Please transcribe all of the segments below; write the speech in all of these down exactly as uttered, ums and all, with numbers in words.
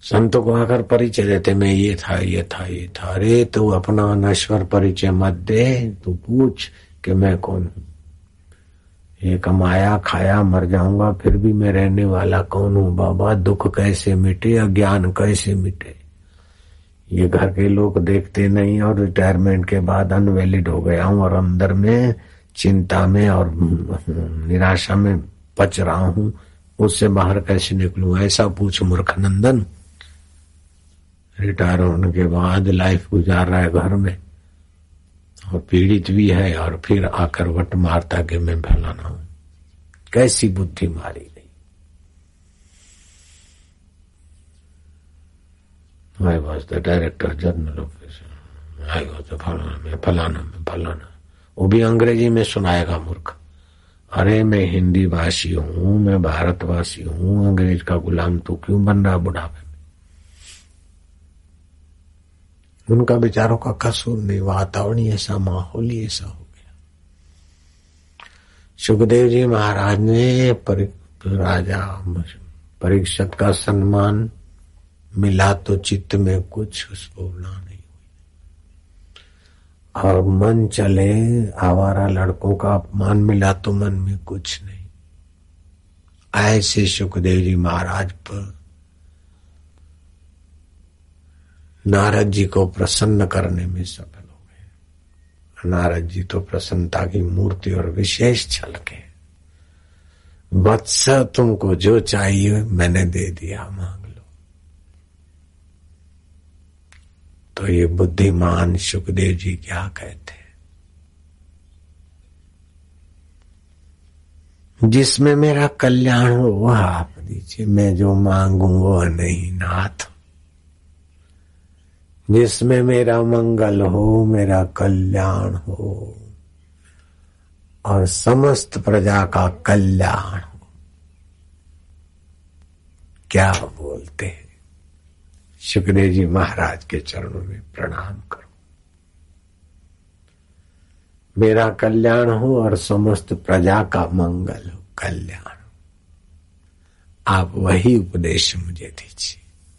संतों को आकर परिचय देते, मैं ये था ये था ये था। अरे तू अपना नश्वर परिचय मत दे, तू पूछ कि मैं कौन हूं। ये कमाया खाया मर जाऊंगा फिर भी मैं रहने वाला कौन हूं बाबा। दुख कैसे मिटे, अज्ञान कैसे मिटे। ये घर के लोग देखते नहीं और रिटायरमेंट के बाद अनवैलिड हो गया हूं और अंदर में चिंता में और निराशा में पच रहा हूं, उससे बाहर कैसे निकलूं। ऐसा पूछ मूर्खनंदन। रिटायर होने के बाद लाइफ गुजार रहा है घर में और पीड़ित भी है और फिर आकर वट मारता कि मैं फलाना हूं। कैसी बुद्धि मारी गई। I was the director general officer, I was the फलाना में फलाना में फलाना। वो भी अंग्रेजी में सुनाएगा मूर्ख। अरे मैं हिंदी भाषी हूं, मैं भारतवासी हूं, अंग्रेज का गुलाम तू क्यों बन रहा बुढ़ापे में। उनका बेचारों का कसूर नहीं, वातावरण ऐसा, माहौल ही ऐसा हो गया। सुखदेव जी महाराज ने राजा परीक्षित का सम्मान मिला तो चित्त में कुछ स्फूर्णा नहीं हुई, और मन चले आवारा लड़कों का अपमान मिला तो मन में कुछ नहीं। ऐसे सुखदेव जी महाराज पर नारद जी को प्रसन्न करने में सफल हो गए। नारद जी तो प्रसन्नता की मूर्ति और विशेष छलके। वत्स तुमको जो चाहिए मैंने दे दिया, मांग लो। तो ये बुद्धिमान सुखदेव जी क्या कहते हैं, जिसमें मेरा कल्याण हो वह आप दीजिए, मैं जो मांगू वो नहीं नाथ। जिसमें मेरा मंगल हो, मेरा कल्याण हो और समस्त प्रजा का कल्याण हो। क्या बोलते हैं। सुखदेव जी महाराज के चरणों में प्रणाम करो। मेरा कल्याण हो और समस्त प्रजा का मंगल हो, कल्याण हो। आप वही उपदेश मुझे दीजिए।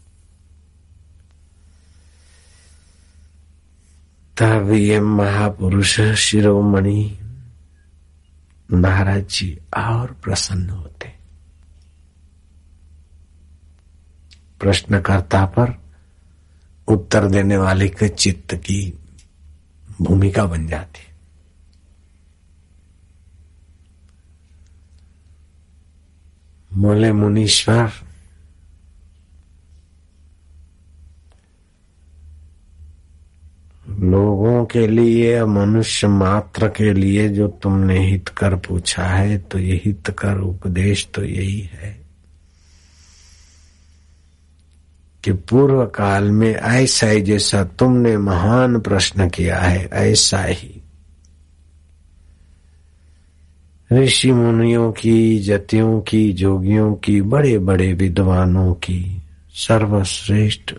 तब ये महापुरुष शिरोमणि महाराज जी और प्रसन्न होते। प्रश्नकर्ता पर उत्तर देने वाले के चित्त की भूमिका बन जाती। बोले मुनीश्वर, लोगों के लिए, मनुष्य मात्र के लिए जो तुमने हित कर पूछा है, तो ये हित कर उपदेश तो यही है कि पूर्व काल में ऐसा ही जैसा तुमने महान प्रश्न किया है, ऐसा ही ऋषि मुनियों की, जतियों की, जोगियों की, बड़े बड़े विद्वानों की, सर्वश्रेष्ठ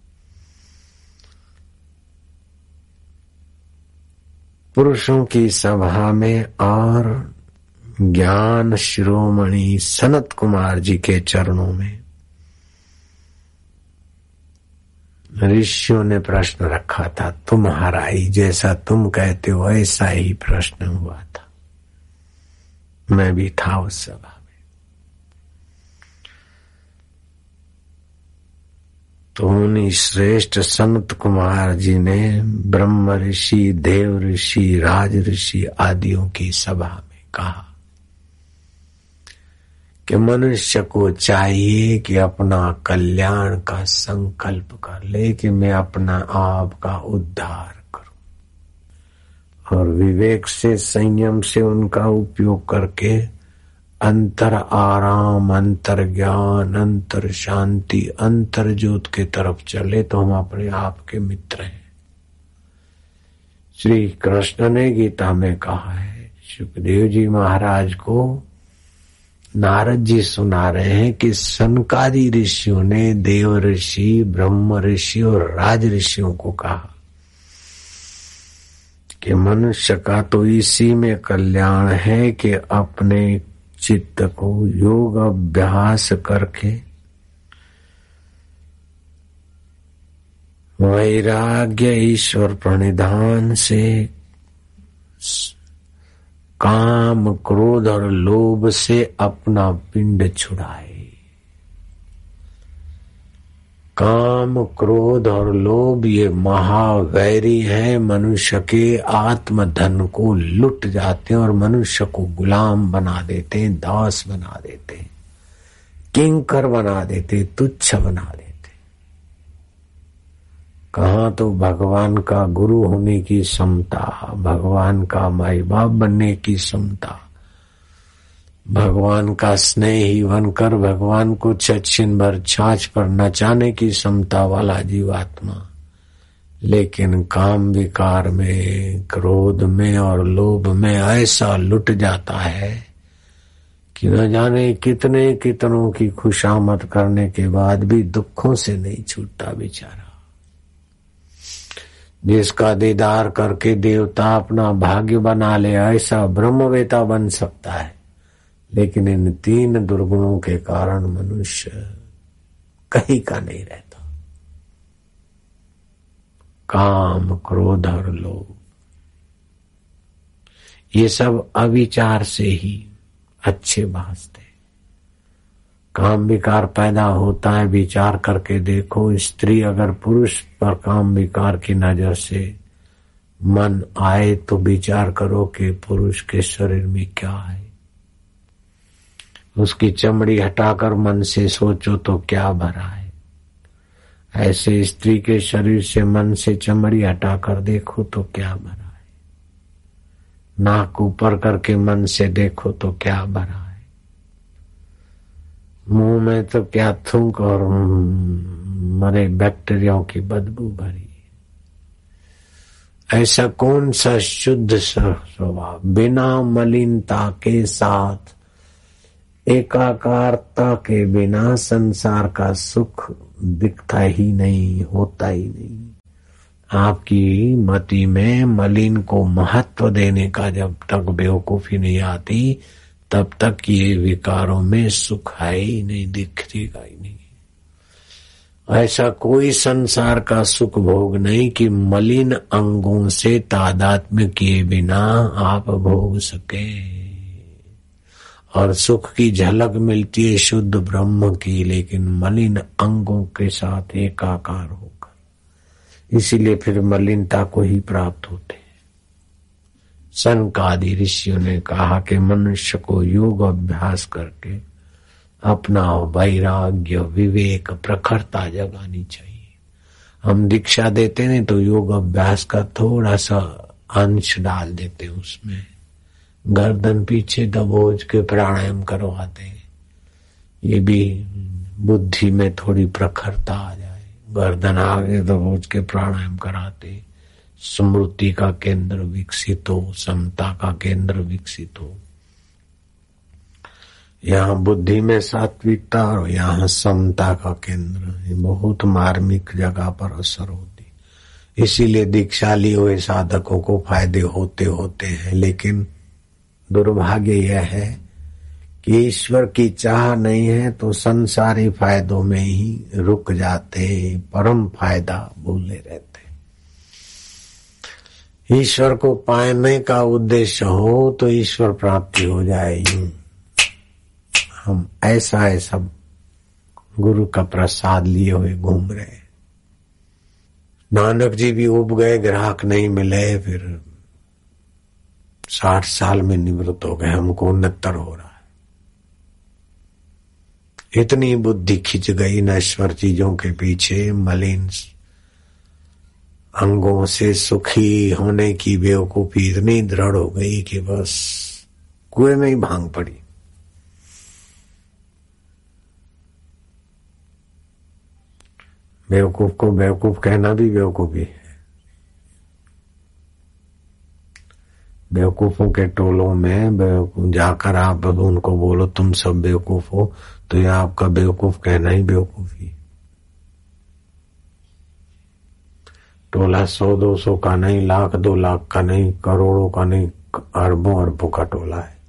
पुरुषों की सभा में और ज्ञान शिरोमणि सनत कुमार जी के चरणों में ऋषियों ने प्रश्न रखा था। तुम्हारा ही जैसा तुम कहते हो ऐसा ही प्रश्न हुआ था। मैं भी था उस सभा में। तो उन्हीं श्रेष्ठ संत कुमार जी ने ब्रह्म ऋषि, देव ऋषि, राज ऋषि आदियों की सभा में कहा कि मनुष्य को चाहिए कि अपना कल्याण का संकल्प कर ले कि मैं अपना आप का उद्धार करूं, और विवेक से, संयम से उनका उपयोग करके अंतर आराम, अंतर ज्ञान, अंतर शांति, अंतर ज्योत के तरफ चले तो हम अपने आप के मित्र हैं। श्री कृष्ण ने गीता में कहा है। सुखदेव जी महाराज को नारद जी सुना रहे हैं कि सनकादि ऋषियों ने देव ऋषि, ब्रह्म ऋषि और राज ऋषियों को कहा कि मनुष्य का तो इसी में कल्याण है कि अपने चित्त को योग अभ्यास करके वैराग्य ईश्वर प्रणिधान से काम क्रोध और लोभ से अपना पिंड छुड़ाए। काम क्रोध और लोभ ये महावैरी है, मनुष्य के आत्मधन को लुट जाते हैं और मनुष्य को गुलाम बना देते हैं, दास बना देते हैं, किंकर बना देते, तुच्छ बना देते। कहाँ तो भगवान का गुरु होने की क्षमता, भगवान का माई बाप बनने की क्षमता, भगवान का स्नेही बनकर भगवान को छछिन भर छाछ पर नचाने की क्षमता वाला जीवात्मा, लेकिन काम विकार में, क्रोध में और लोभ में ऐसा लुट जाता है कि न जाने कितने कितनों की खुशामद करने के बाद भी दुखों से नहीं छूटता बेचारा। जिसका दीदार करके देवता अपना भाग्य बना ले ऐसा ब्रह्मवेता बन सकता है, लेकिन इन तीन दुर्गुणों के कारण मनुष्य कहीं का नहीं रहता। काम क्रोध और लोभ ये सब अविचार से ही अच्छे भासते। काम विकार पैदा होता है, विचार करके देखो। स्त्री अगर पुरुष पर काम विकार की नजर से मन आए तो विचार करो कि पुरुष के शरीर में क्या है। उसकी चमड़ी हटाकर मन से सोचो तो क्या भरा है। ऐसे स्त्री के शरीर से मन से चमड़ी हटाकर देखो तो क्या भरा है। नाक ऊपर करके मन से देखो तो क्या भरा है। मुंह में तो क्या थूक और मरे बैक्टीरियाओं की बदबू भरी। ऐसा कौन सा शुद्ध स्वभाव बिना मलिनता के साथ, एकाकारता के बिना संसार का सुख दिखता ही नहीं, होता ही नहीं। आपकी मति में मलिन को महत्व देने का जब तक बेवकूफी नहीं आती, तब तक ये विकारों में सुख है ही नहीं, दिखेगा ही नहीं। ऐसा कोई संसार का सुख भोग नहीं कि मलिन अंगों से तादात्म्य किए बिना आप भोग सके। और सुख की झलक मिलती है शुद्ध ब्रह्म की, लेकिन मलिन अंगों के साथ एकाकार होकर। इसीलिए फिर मलिनता को ही प्राप्त होते हैं। सनकादि ऋषियों ने कहा कि मनुष्य को योग अभ्यास करके अपना वैराग्य, विवेक, प्रखरता जगानी चाहिए। हम दीक्षा देते हैं तो योग अभ्यास का थोड़ा सा अंश डाल देते हैं उसमें। गर्दन पीछे दबोच के प्राणायाम करवाते हैं, ये भी बुद्धि में थोड़ी प्रखरता आ जाए। गर्दन आगे दबोच के प्राणायाम कराते, स्मृति का केंद्र विकसित हो, समता का केंद्र विकसित हो। यहाँ बुद्धि में सात्विकता और यहाँ समता का केंद्र, ये बहुत मार्मिक जगह पर असर होती। इसीलिए दीक्षा लिए हुए साधकों को फायदे होते होते हैं, लेकिन दुर्भाग्य यह है कि ईश्वर की चाह नहीं है तो संसारी फायदों में ही रुक जाते, परम फायदा भूले रहते। ईश्वर को पाने का उद्देश्य हो तो ईश्वर प्राप्ति हो जाए। यूं हम ऐसा ऐसा गुरु का प्रसाद लिए हुए घूम रहे। नानक जी भी उब गए, ग्राहक नहीं मिले, फिर साठ साल में निवृत्त हो गए। हमको उनहत्तर हो रहा है। इतनी बुद्धि खिंच गई नश्वर चीजों के पीछे, मलिन अंगों से सुखी होने की बेवकूफी इतनी दृढ़ हो गई कि बस कुएं में ही भांग पड़ी। बेवकूफ को बेवकूफ कहना भी बेवकूफी है। बेवकूफों के टोलों में बेवकूफ जाकर आप उनको बोलो तुम सब बेवकूफ हो, तो ये आपका बेवकूफ कहना ही बेवकूफी। टोला सौ दो सौ का नहीं, लाख दो लाख का नहीं, करोड़ों का नहीं, अरबों अरबों का टोला है।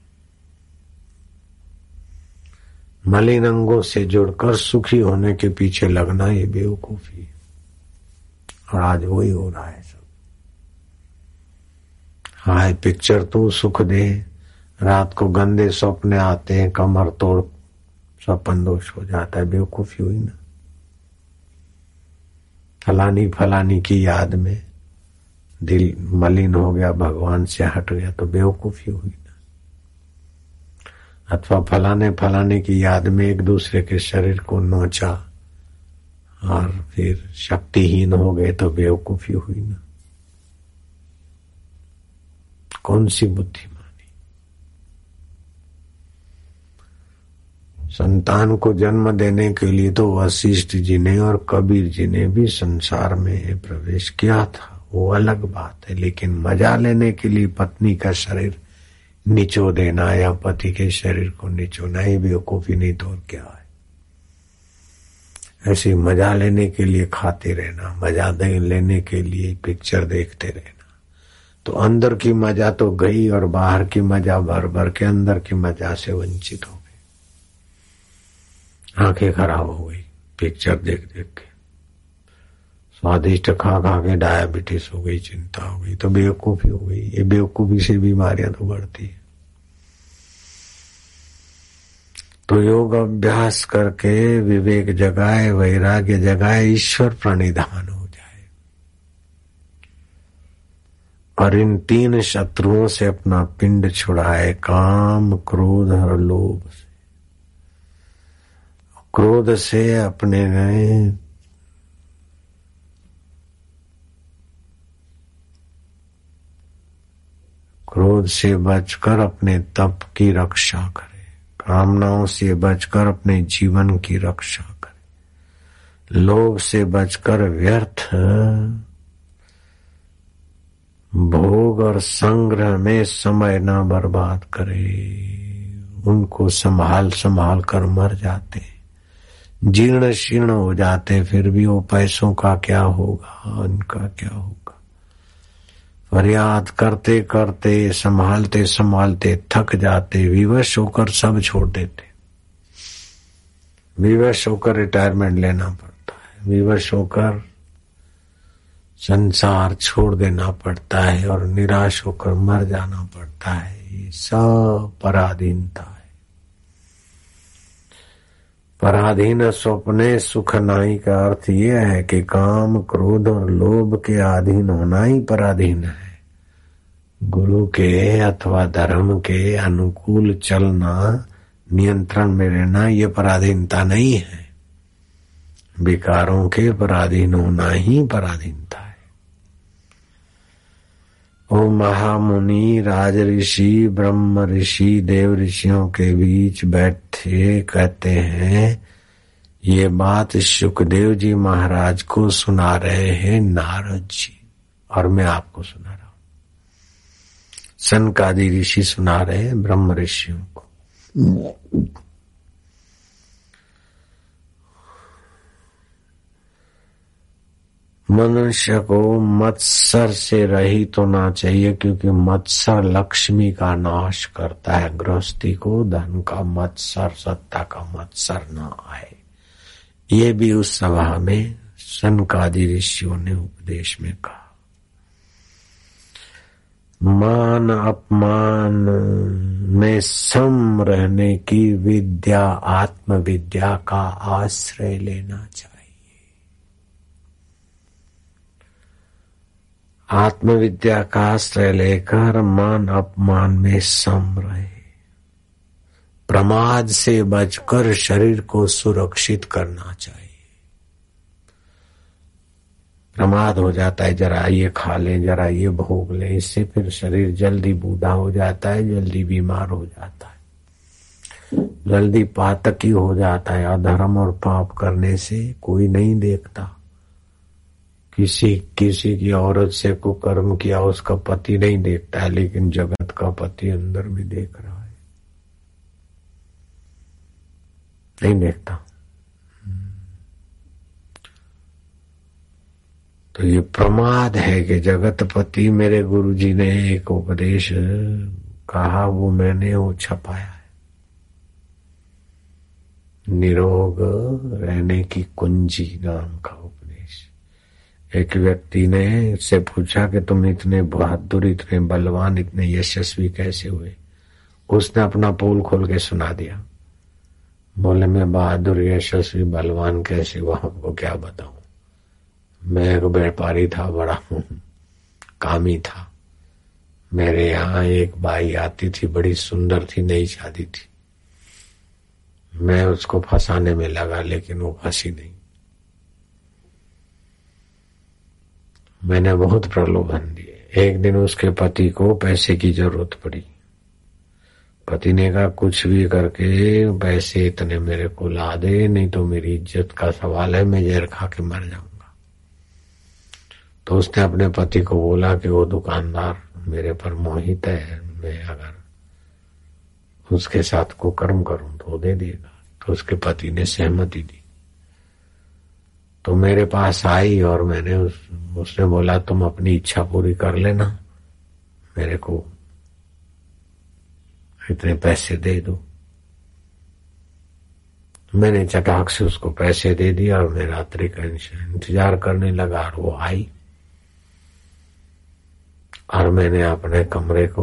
मलिन अंगों से जुड़कर सुखी होने के पीछे लगना ये बेवकूफी। और आज वही हो रहा है सब। हाय पिक्चर तू सुख दे, रात को गंदे सपने आते हैं, कमर तोड़ सपन दोष हो जाता है। बेवकूफी हुई ना। फलानी फलानी की याद में दिल मलिन हो गया, भगवान से हट गया, तो बेवकूफी हुई ना। अथवा फलाने फलाने की याद में एक दूसरे के शरीर को नोचा और फिर शक्तिहीन हो गए, तो बेवकूफी हुई ना। कौन सी बुद्धिमानी। संतान को जन्म देने के लिए तो वशिष्ठ जी ने और कबीर जी ने भी संसार में प्रवेश किया था, वो अलग बात है। लेकिन मजा लेने के लिए पत्नी का शरीर निचो देना या पति के शरीर को निचोना, ये बेवकूफी नहीं तो और क्या है। ऐसे मजा लेने के लिए खाते रहना, मजा लेने के लिए पिक्चर देखते रहना, तो अंदर की मजा तो गई और बाहर की मजा भर भर के अंदर की मजा से वंचित हो गई। आंखें खराब हो गई पिक्चर देख देख के, स्वादिष्ट खा खा के डायबिटीज हो गई, चिंता हो गई, तो बेवकूफी हो गई। ये बेवकूफी से बीमारियां तो बढ़ती है। तो योग अभ्यास करके विवेक जगाए, वैराग्य जगाए, ईश्वर प्रणिधान हो जाए और इन तीन शत्रुओं से अपना पिंड छुड़ाए, काम, क्रोध और लोभ से। क्रोध से अपने नए क्रोध से बचकर अपने तप की रक्षा करे, कामनाओं से बचकर अपने जीवन की रक्षा करे, लोभ से बचकर व्यर्थ भोग और संग्रह में समय न बर्बाद करे। उनको संभाल संभाल कर मर जाते, जीर्ण शीर्ण हो जाते, फिर भी वो पैसों का क्या होगा, उनका क्या होगा। फरियाद करते करते, संभालते संभालते थक जाते, विवश होकर सब छोड़ देते। विवश होकर रिटायरमेंट लेना पड़ता है, विवश होकर संसार छोड़ देना पड़ता है और निराश होकर मर जाना पड़ता है। ये सब पराधीनता है। पराधीन स्वप्ने सुख नाई का अर्थ यह है कि काम, क्रोध और लोभ के अधीन होना ही पराधीन है। गुरु के अथवा धर्म के अनुकूल चलना, नियंत्रण में रहना, ये पराधीनता नहीं है। विकारों के पराधीन होना ही पराधीनता है। ओ महामुनि, राज ऋषि, ब्रह्म ऋषि, देव ऋषियों के बीच बैठे कहते हैं, ये बात शुकदेव जी महाराज को सुना रहे हैं नारद जी, और मैं आपको सुना रहा हूं। सनकादि ऋषि सुना रहे हैं ब्रह्म ऋषियों को। मनुष्य को मत्सर से रहित होना चाहिए, क्योंकि मत्सर लक्ष्मी का नाश करता है। गृहस्थी को धन का मत्सर, सत्ता का मत्सर न आए। ये भी उस सभा में सनकादि ऋषियों ने उपदेश में कहा। मान अपमान में सम रहने की विद्या, आत्मविद्या का आश्रय लेना चाहिए। आत्मविद्या का आश्रय लेकर मान अपमान में सम रहे, प्रमाद से बचकर शरीर को सुरक्षित करना चाहिए। प्रमाद हो जाता है, जरा ये खा ले, जरा ये भोग ले, इससे फिर शरीर जल्दी बूढ़ा हो जाता है, जल्दी बीमार हो जाता है, जल्दी पातकी हो जाता है। अधर्म और पाप करने से कोई नहीं देखता। किसी किसी की औरत से कुकर्म किया, उसका पति नहीं देखता है, लेकिन जगत का पति अंदर में देख रहा है, नहीं देखता। तो ये प्रमाद है कि जगतपति, मेरे गुरुजी ने एक उपदेश कहा, वो मैंने वो छपाया है। निरोग रहने की कुंजी नाम का उपदेश। एक व्यक्ति ने इससे पूछा कि तुम इतने बहादुर, इतने बलवान, इतने यशस्वी कैसे हुए? उसने अपना पोल खोल के सुना दिया। बोले मैं बहादुर, यशस्वी, बलवान कैसे हुआ आपको क्या बताऊं। मैं एक व्यापारी था, बड़ा कामी था। मेरे यहाँ एक बाई आती थी, बड़ी सुंदर थी, नई शादी थी। मैं उसको फंसाने में लगा, लेकिन वो फंसी नहीं। मैंने बहुत प्रलोभन दिए। एक दिन उसके पति को पैसे की जरूरत पड़ी। पति ने कहा कुछ भी करके पैसे इतने मेरे को ला दे, नहीं तो मेरी इज्जत का सवाल है, मैं जहर खा के मर जाऊंगा। तो उसने अपने पति को बोला कि वो दुकानदार मेरे पर मोहित है, मैं अगर उसके साथ कुकर्म करूं तो दे देगा। तो उसके पति ने सहमति दी। तो मेरे पास आई और मैंने उस, उसने बोला तुम अपनी इच्छा पूरी कर लेना, मेरे को इतने पैसे दे दो। मैंने चटाक से उसको पैसे दे दिया और मैं रात्रि का इंतजार करने लगा। और वो आई और मैंने अपने कमरे को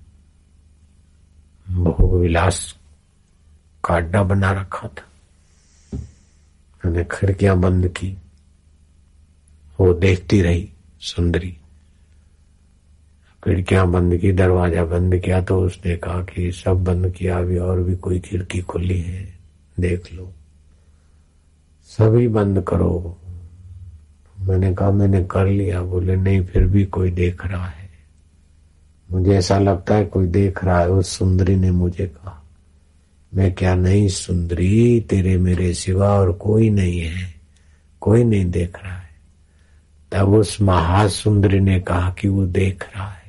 भोग विलास का अड्डा बना रखा था। मैंने खिड़कियां बंद की, वो देखती रही सुंदरी। खिड़कियां बंद की, दरवाजा बंद किया तो उसने कहा कि सब बंद किया, अभी और भी कोई खिड़की खुली है, देख लो। सभी बंद करो। मैंने कहा मैंने कर लिया। बोले नहीं, फिर भी कोई देख रहा है, मुझे ऐसा लगता है कोई देख रहा है। उस सुंदरी ने मुझे कहा। मैं क्या नहीं सुंदरी, तेरे मेरे सिवा और कोई नहीं है, कोई नहीं देख रहा है। तब उस महासुंदरी ने कहा कि वो देख रहा है।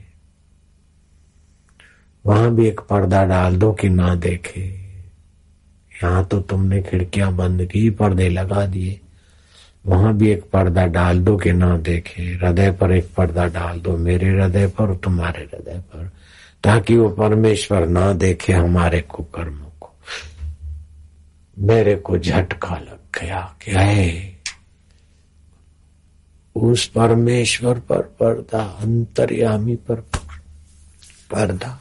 वहां भी एक पर्दा डाल दो कि ना देखे। यहां तो तुमने खिड़कियां बंद की, पर्दे लगा दिए, वहां भी एक पर्दा डाल दो कि ना देखे। हृदय पर एक पर्दा डाल दो, मेरे हृदय पर और तुम्हारे हृदय पर, ताकि वो परमेश्वर ना देखे हमारे कुकर्मों को। मेरे को झटका लग गया कि है उस परमेश्वर पर पर्दा, अंतर्यामी पर पर्दा।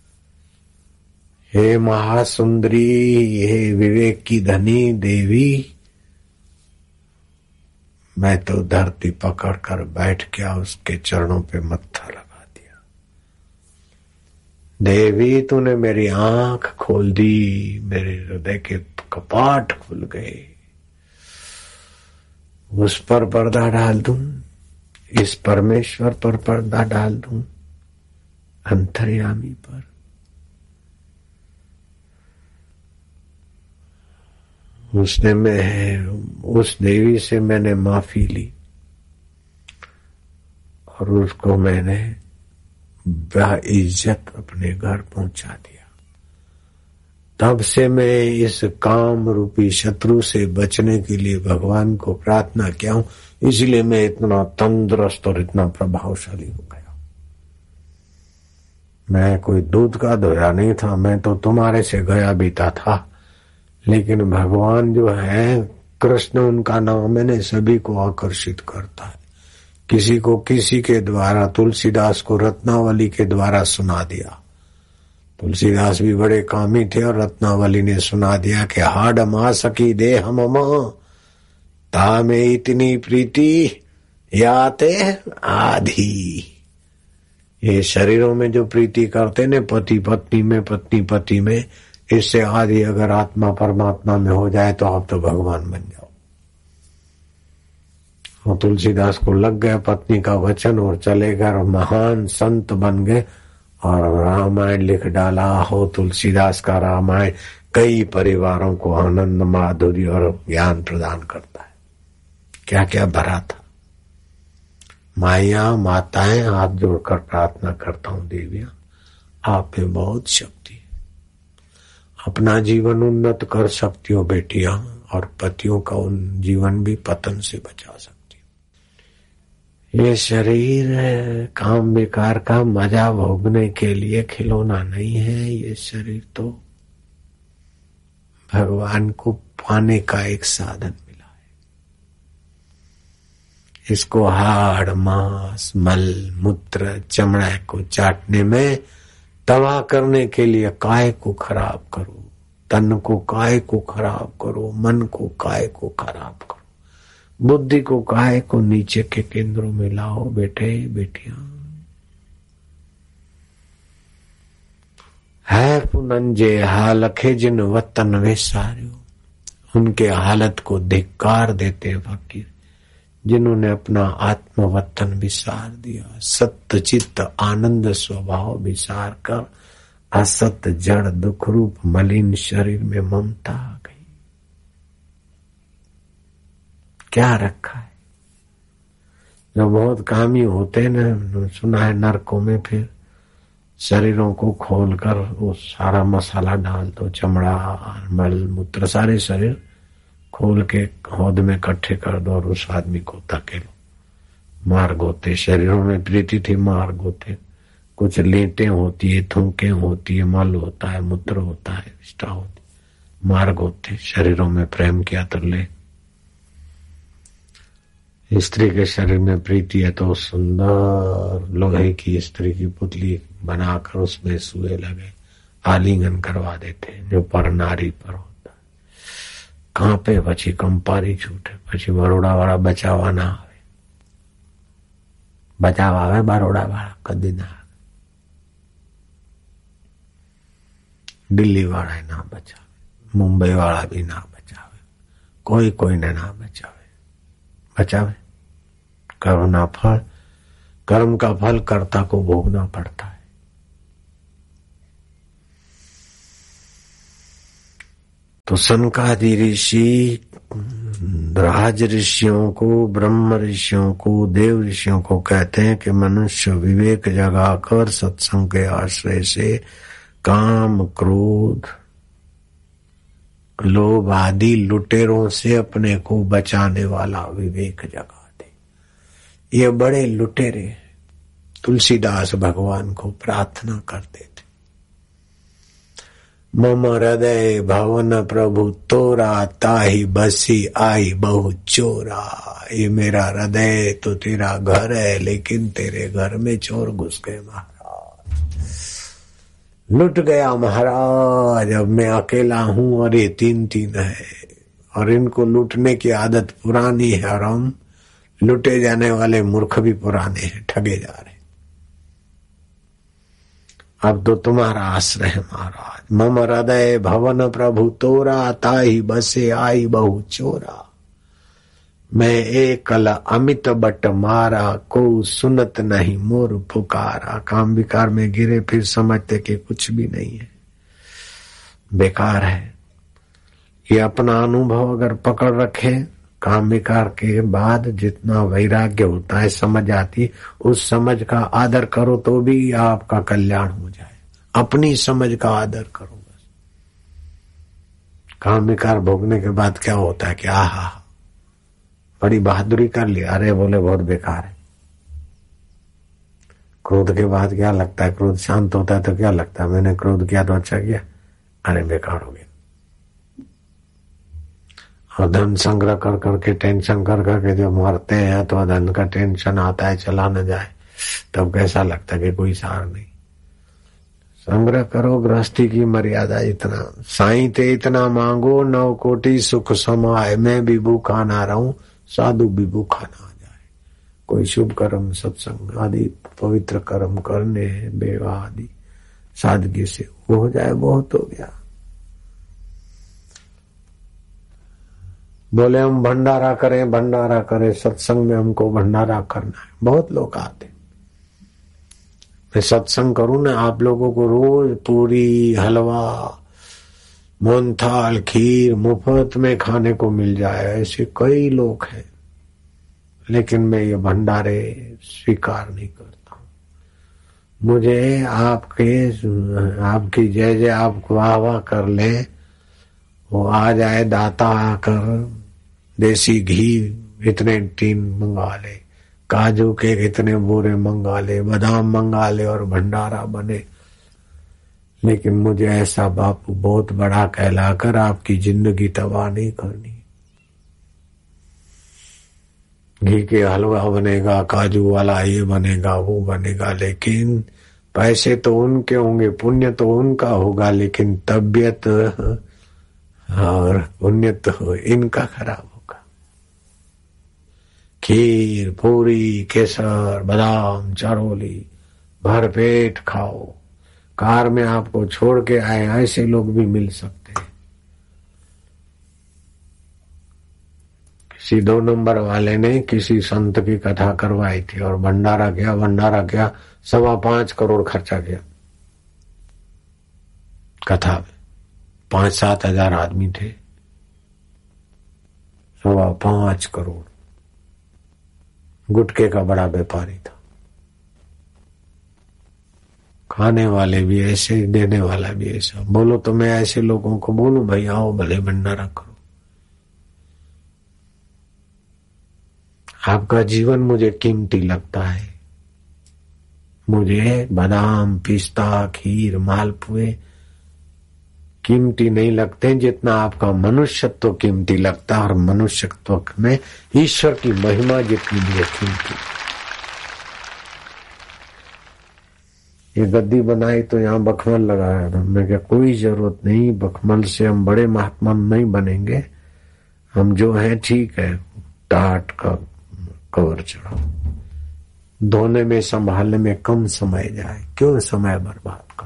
हे महासुंदरी, हे विवेक की धनी देवी, मैं तो धरती पकड़ कर बैठ गया, उसके चरणों पे मत्था लगा दिया। देवी तूने मेरी आंख खोल दी, मेरे हृदय के कपाट खुल गए। उस पर पर्दा डाल दूं, इस परमेश्वर पर पर्दा डाल दूं, अंतर्यामी पर। उसने मैं उस देवी से मैंने माफी ली और उसको मैंने बेइज्जत अपने घर पहुंचा दिया। तब से मैं इस काम रूपी शत्रु से बचने के लिए भगवान को प्रार्थना किया हूं, इसलिए मैं इतना तंदुरुस्त और इतना प्रभावशाली हो गया। मैं कोई दूध का धोया नहीं था, मैं तो तुम्हारे से गया बीता था, लेकिन भगवान जो है कृष्ण, उनका नाम मैंने सभी को आकर्षित करता है। किसी को किसी के द्वारा, तुलसीदास को रत्नावली के द्वारा सुना दिया। तुलसीदास भी बड़े कामी थे और रत्नावली ने सुना दिया कि हाड मा सकी दे हम ता में इतनी प्रीति याते आधी। ये शरीरों में जो प्रीति करते ने, पति पत्नी में, पत्नी पति में, इससे आदि अगर आत्मा परमात्मा में हो जाए तो आप तो भगवान बन जाओ। और तुलसीदास को लग गया पत्नी का वचन और चले गए और महान संत बन गए और रामायण लिख डाला। हो तुलसीदास का रामायण कई परिवारों को आनंद, माधुर्य और ज्ञान प्रदान करता है। क्या क्या भरा था। माया माताएं हाथ जोड़कर प्रार्थना करता हूं, देवियां आप में बहुत शक्ति है, अपना जीवन उन्नत कर सकती हो बेटियां, और पतियों का उन जीवन भी पतन से बचा सकती हो। ये शरीर है काम बेकार का मजा भोगने के लिए खिलौना नहीं है। ये शरीर तो भगवान को पाने का एक साधन मिला इसको हाड़ मांस मल मूत्र चमड़ा को चाटने में तबाह करने के लिए काय को खराब करो, तन को काय को खराब करो, मन को काय को खराब करो, बुद्धि को काय को नीचे के केंद्रों में लाओ। बेटे बेटियां है पुनंजे हालखे जिन वतन वे सारियो, उनके हालत को धिक्कार देते फकीर जिन्होंने अपना आत्म वतन विसार दिया। सत्य चित्त आनंद स्वभाव विसार कर असत जड़ दुख रूप मलिन शरीर में ममता आ गई। क्या रखा है? जो बहुत कामी होते न, सुना है नरकों में फिर शरीरों को खोलकर वो सारा मसाला डाल दो, चमड़ा मल मूत्र सारे शरीर खोल के हौद में इकट्ठे कर दो और उस आदमी को धकेलो। मार गोते शरीरों में प्रीति थी, मार गोते कुछ लेटे होती है, थूके होती है, मल होता है, मूत्र होता है, विष्ठा होती, मार गोते शरीरों में प्रेम किया तो ले। स्त्री के शरीर में प्रीति है तो सुंदर लोहे की स्त्री की पुतली बनाकर उसमें सुए लगे आलिंगन करवा देते जो पर नारी पर होता है। कहाँ पे पछी कंपारी छूटे, पछी बरोड़ा वाला बचावा ना आवे, बचाव आवे बरोड़ा वाला कदी ना आवे, दिल्ली वाला ना बचावे, मुंबई वाला भी ना बचावे, कोई कोई ने ना बचावे। बचावे कर्म ना फल, कर्म का फल कर्ता को भोगना पड़ता है। तो सनकादि ऋषि राज ऋषियों को, ब्रह्म ऋषियों को, देव ऋषियों को कहते हैं कि मनुष्य विवेक जगाकर सत्संग के आश्रय से काम क्रोध लोभ आदि लुटेरों से अपने को बचाने वाला विवेक जगा दे। ये बड़े लुटेरे तुलसीदास भगवान को प्रार्थना करते थे। मम हृदय भवन प्रभु तोरा, ताही बसी आई बहु चोरा। ये मेरा हृदय तो तेरा घर है, लेकिन तेरे घर में चोर घुस गए महाराज, लुट गया महाराज। अब मैं अकेला हूं और ये तीन तीन है और इनको लूटने की आदत पुरानी है और हम लुटे जाने वाले मूर्ख भी पुराने हैं, ठगे जा रहे। अब तो तुम्हारा आश्रय है महाराज। मम हृदय भवन प्रभु तोरा, ताही बसे आई बहु चोरा। मैं एकल अमित बट मारा, को सुनत नहीं मोर पुकारा। काम विकार में गिरे फिर समझते कि कुछ भी नहीं है, बेकार है। ये अपना अनुभव अगर पकड़ रखे, काम विकार के बाद जितना वैराग्य होता है, समझ आती, उस समझ का आदर करो तो भी आपका कल्याण हो जाए। अपनी समझ का आदर करो बस। काम विकार भोगने के बाद क्या होता है कि आहा बड़ी बहादुरी कर ली, अरे बोले बहुत बेकार है। क्रोध के बाद क्या लगता है, क्रोध शांत होता है तो क्या लगता है, मैंने क्रोध किया तो अच्छा किया, अरे बेकार हो गया। और धन संग्रह कर करके टेंशन कर करके जब मरते हैं तो धन का टेंशन आता है, चला न जाए, तब कैसा लगता है कि कोई सार नहीं। संग्रह करो, गृहस्थी की मर्यादा इतना, साईं ते इतना मांगो, नौ कोटि सुख समाए। मैं भी भूखा ना रहूं, साधु भी भूखा ना जाए। कोई शुभ कर्म सत्संग आदि पवित्र कर्म करने हैं, बेवा आदि सादगी से वो हो जाए, बहुत हो गया। बोले हम भंडारा करें, भंडारा करें, सत्संग में हमको भंडारा करना है। बहुत लोग आते, मैं सत्संग करूं ना, आप लोगों को रोज पूरी हलवा मोहनथाल खीर मुफ्त में खाने को मिल जाए, ऐसे कई लोग हैं। लेकिन मैं ये भंडारे स्वीकार नहीं करता हूं। मुझे आपके आपकी जय जय आप वाह वाह कर ले, वो आ जाए दाता आकर देसी घी इतने टीन मंगा ले, काजू के इतने बोरे मंगा ले, बादाम मंगा ले और भंडारा बने। लेकिन मुझे ऐसा बापू बहुत बड़ा कहलाकर आपकी जिंदगी तबाह नहीं करनी। घी के हलवा बनेगा, काजू वाला ये बनेगा, वो बनेगा, लेकिन पैसे तो उनके होंगे, पुण्य तो उनका होगा, लेकिन तबीयत और पुण्य तो इनका खराब होगा। खीर, पूरी, केसर, बादाम, चारोली भर पेट खाओ। कार में आपको छोड़ के आए ऐसे लोग भी मिल सकते हैं। किसी दो नंबर वाले ने किसी संत की कथा करवाई थी और भंडारा किया, भंडारा किया, सवा पांच करोड़ खर्चा किया कथा में। पांच सात हजार आदमी थे, सवा पांच करोड़। गुटके का बड़ा व्यापारी था, खाने वाले भी ऐसे, देने वाला भी ऐसा। बोलो तो मैं ऐसे लोगों को बोलूं भाई आओ भले भंडारा करो। आपका जीवन मुझे कीमती लगता है। मुझे बादाम, पिस्ता, खीर, मालपुए कीमती नहीं लगते जितना आपका मनुष्यत्व कीमती लगता है, और मनुष्यत्व में ईश्वर की महिमा जितनी भी कीमती। ये गद्दी बनाई तो यहाँ बखमल लगाया था। मैं क्या कोई जरूरत नहीं, बखमल से हम बड़े महात्मा नहीं बनेंगे, हम जो हैं ठीक है। टाट का कवर चढ़ाओ, धोने में संभालने में कम समय जाए, क्यों समय बर्बाद करो।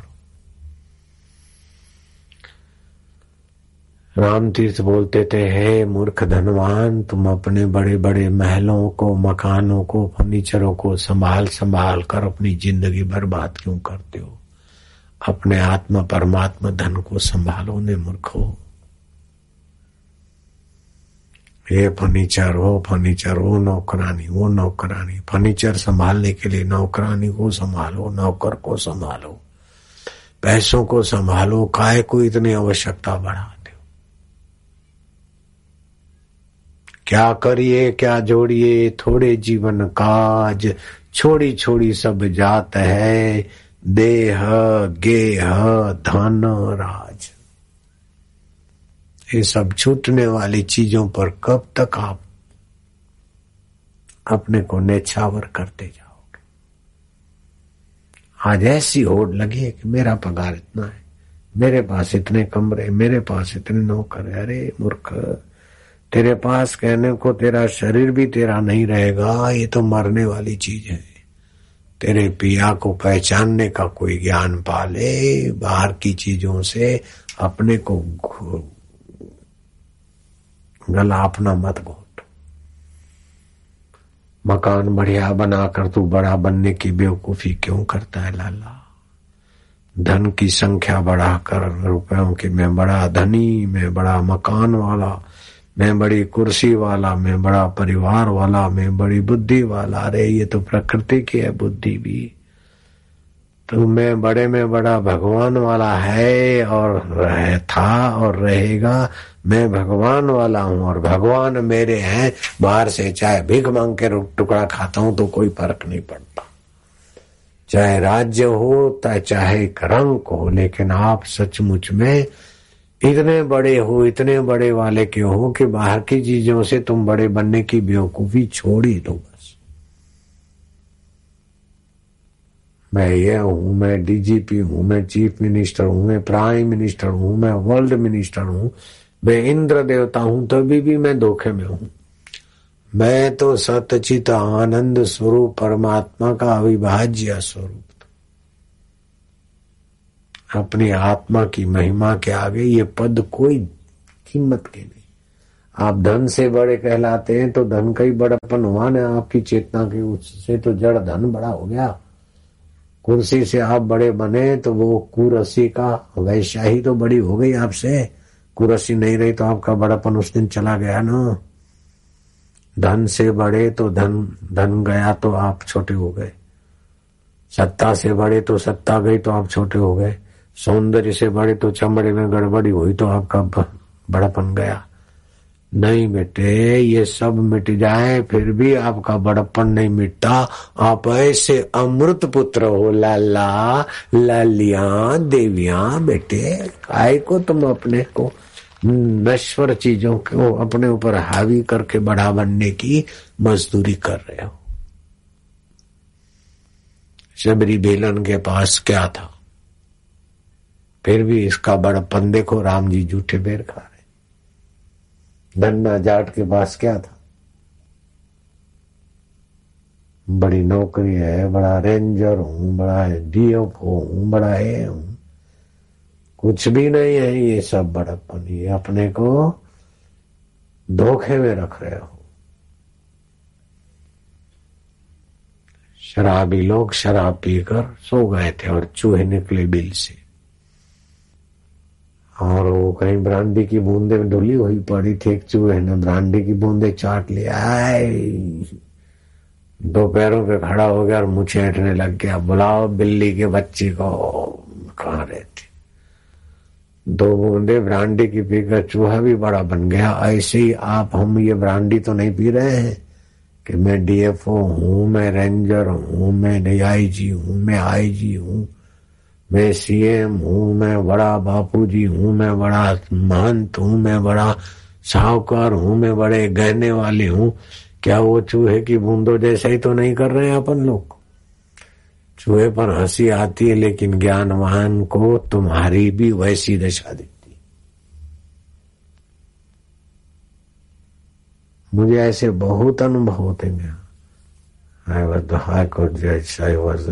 राम तीर्थ बोलते थे, हे मूर्ख धनवान, तुम अपने बड़े बड़े महलों को, मकानों को, फर्नीचरों को संभाल संभाल कर अपनी जिंदगी बर्बाद क्यों करते हो। अपने आत्मा परमात्मा धन को संभालो ने मूर्खो। ये फर्नीचर, वो फर्नीचर, वो नौकरानी, वो नौकरानी। फर्नीचर संभालने के लिए नौकरानी को संभालो, नौकर को संभालो, पैसों को संभालो। काय को इतनी आवश्यकता बढ़ाते हो। क्या करिए क्या जोड़िए, थोड़े जीवन काज, छोड़ी छोड़ी सब जात है, देह गेह धन राज। ये सब छूटने वाली चीजों पर कब तक आप अपने को नेछावर करते जाओगे। आज ऐसी होड़ लगी है कि मेरा पगार इतना है, मेरे पास इतने कमरे, मेरे पास इतने नौकर। अरे मूर्ख, तेरे पास कहने को तेरा शरीर भी तेरा नहीं रहेगा, ये तो मरने वाली चीज है। तेरे पिया को पहचानने का कोई ज्ञान पाले, बाहर की चीजों से अपने को गला अपना मत घोट। मकान बढ़िया बनाकर तू बड़ा बनने की बेवकूफी क्यों करता है लाला। धन की संख्या बढ़ाकर रुपयों की, मैं बड़ा धनी, मैं बड़ा मकान वाला, मैं बड़ी कुर्सी वाला, मैं बड़ा परिवार वाला, मैं बड़ी बुद्धि वाला। अरे ये तो प्रकृति की है बुद्धि भी। तो मैं बड़े में बड़ा भगवान वाला है और रह था और रहेगा। मैं भगवान वाला हूँ और भगवान मेरे हैं। बाहर से चाहे भीख मांग के टुकड़ा खाता हूं तो कोई फर्क नहीं पड़ता, चाहे राज्य हो चाहे रंग हो। लेकिन आप सचमुच में इतने बड़े हो, इतने बड़े वाले क्यों हो कि बाहर की चीजों से तुम बड़े बनने की बेवकूफी छोड़ ही दो। बस मैं ये हूं, मैं डीजीपी हूं, मैं चीफ मिनिस्टर हूं, मैं प्राइम मिनिस्टर हूं, मैं वर्ल्ड मिनिस्टर हूं, मैं इंद्र देवता हूं, तभी भी मैं धोखे में हूं। मैं तो सतचित आनंद स्वरूप परमात्मा का अविभाज्य स्वरूप। अपनी आत्मा की महिमा के आगे ये पद कोई कीमत के नहीं। आप धन से बड़े कहलाते हैं तो धन का ही बड़ापन हुआ ना आपकी चेतना के, उससे तो जड़ धन बड़ा हो गया। कुर्सी से आप बड़े बने तो वो कुर्सी का वैश्या ही तो बड़ी हो गई आपसे। कुर्सी नहीं रही तो आपका बड़ापन उस दिन चला गया ना। धन से बड़े तो धन धन गया तो आप छोटे हो गए। सत्ता से बड़े तो सत्ता गई तो आप छोटे हो गए। सौंदर्य से बड़े तो चमड़े में गड़बड़ी हुई तो आपका बड़ापन गया। नहीं बेटे, ये सब मिट जाए फिर भी आपका बड़प्पन नहीं मिटता। आप ऐसे अमृत पुत्र हो लाला, लालियां, देवियां। बेटे काय को तुम अपने को नश्वर चीजों को अपने ऊपर हावी करके बड़ा बनने की मजदूरी कर रहे हो। शबरी बेलन के पास क्या था, फिर भी इसका बड़प्पन देखो। राम जी जूठे बेर खा रहे। धन्ना जाट के पास क्या था, बड़ी नौकरी है, बड़ा रेंजर हूं, बड़ा डीएफओ हूं, बड़ा ए हूं। कुछ भी नहीं है ये सब बड़प्पन। ये अपने को धोखे में रख रहे हो। शराबी लोग शराब पीकर सो गए थे और चूहे निकले बिल से, और वो कहीं ब्रांडी की बूंदे में ढुली हुई पड़ी थी। एक चूहे ने ब्रांडी की बूंदे चाट लिया, दो पैरों पे खड़ा हो गया और मुँह छेंटने लग गया। बुलाओ बिल्ली के बच्चे को। कहाँ रहती, दो बूंदे ब्रांडी की पीकर चूहा भी बड़ा बन गया। ऐसे ही आप हम ये ब्रांडी तो नहीं पी रहे हैं कि मैं डीएफओ हूं, मैं रेंजर हूं, मैं डीआईजी हूं, मैं आईजी हूं, मैं सीएम हूं, मैं बड़ा बापूजी हूं, मैं बड़ा महंत हूं, मैं बड़ा साहूकार हूं, मैं बड़े गहने वाले हूं। क्या वो चूहे की बूंदों जैसा ही तो नहीं कर रहे हैं अपन लोग? चूहे पर हंसी आती है, लेकिन ज्ञानवान को तुम्हारी भी वैसी दशा दिखती। मुझे ऐसे बहुत अनुभव होते हैं। I was the high court जज, आई वॉज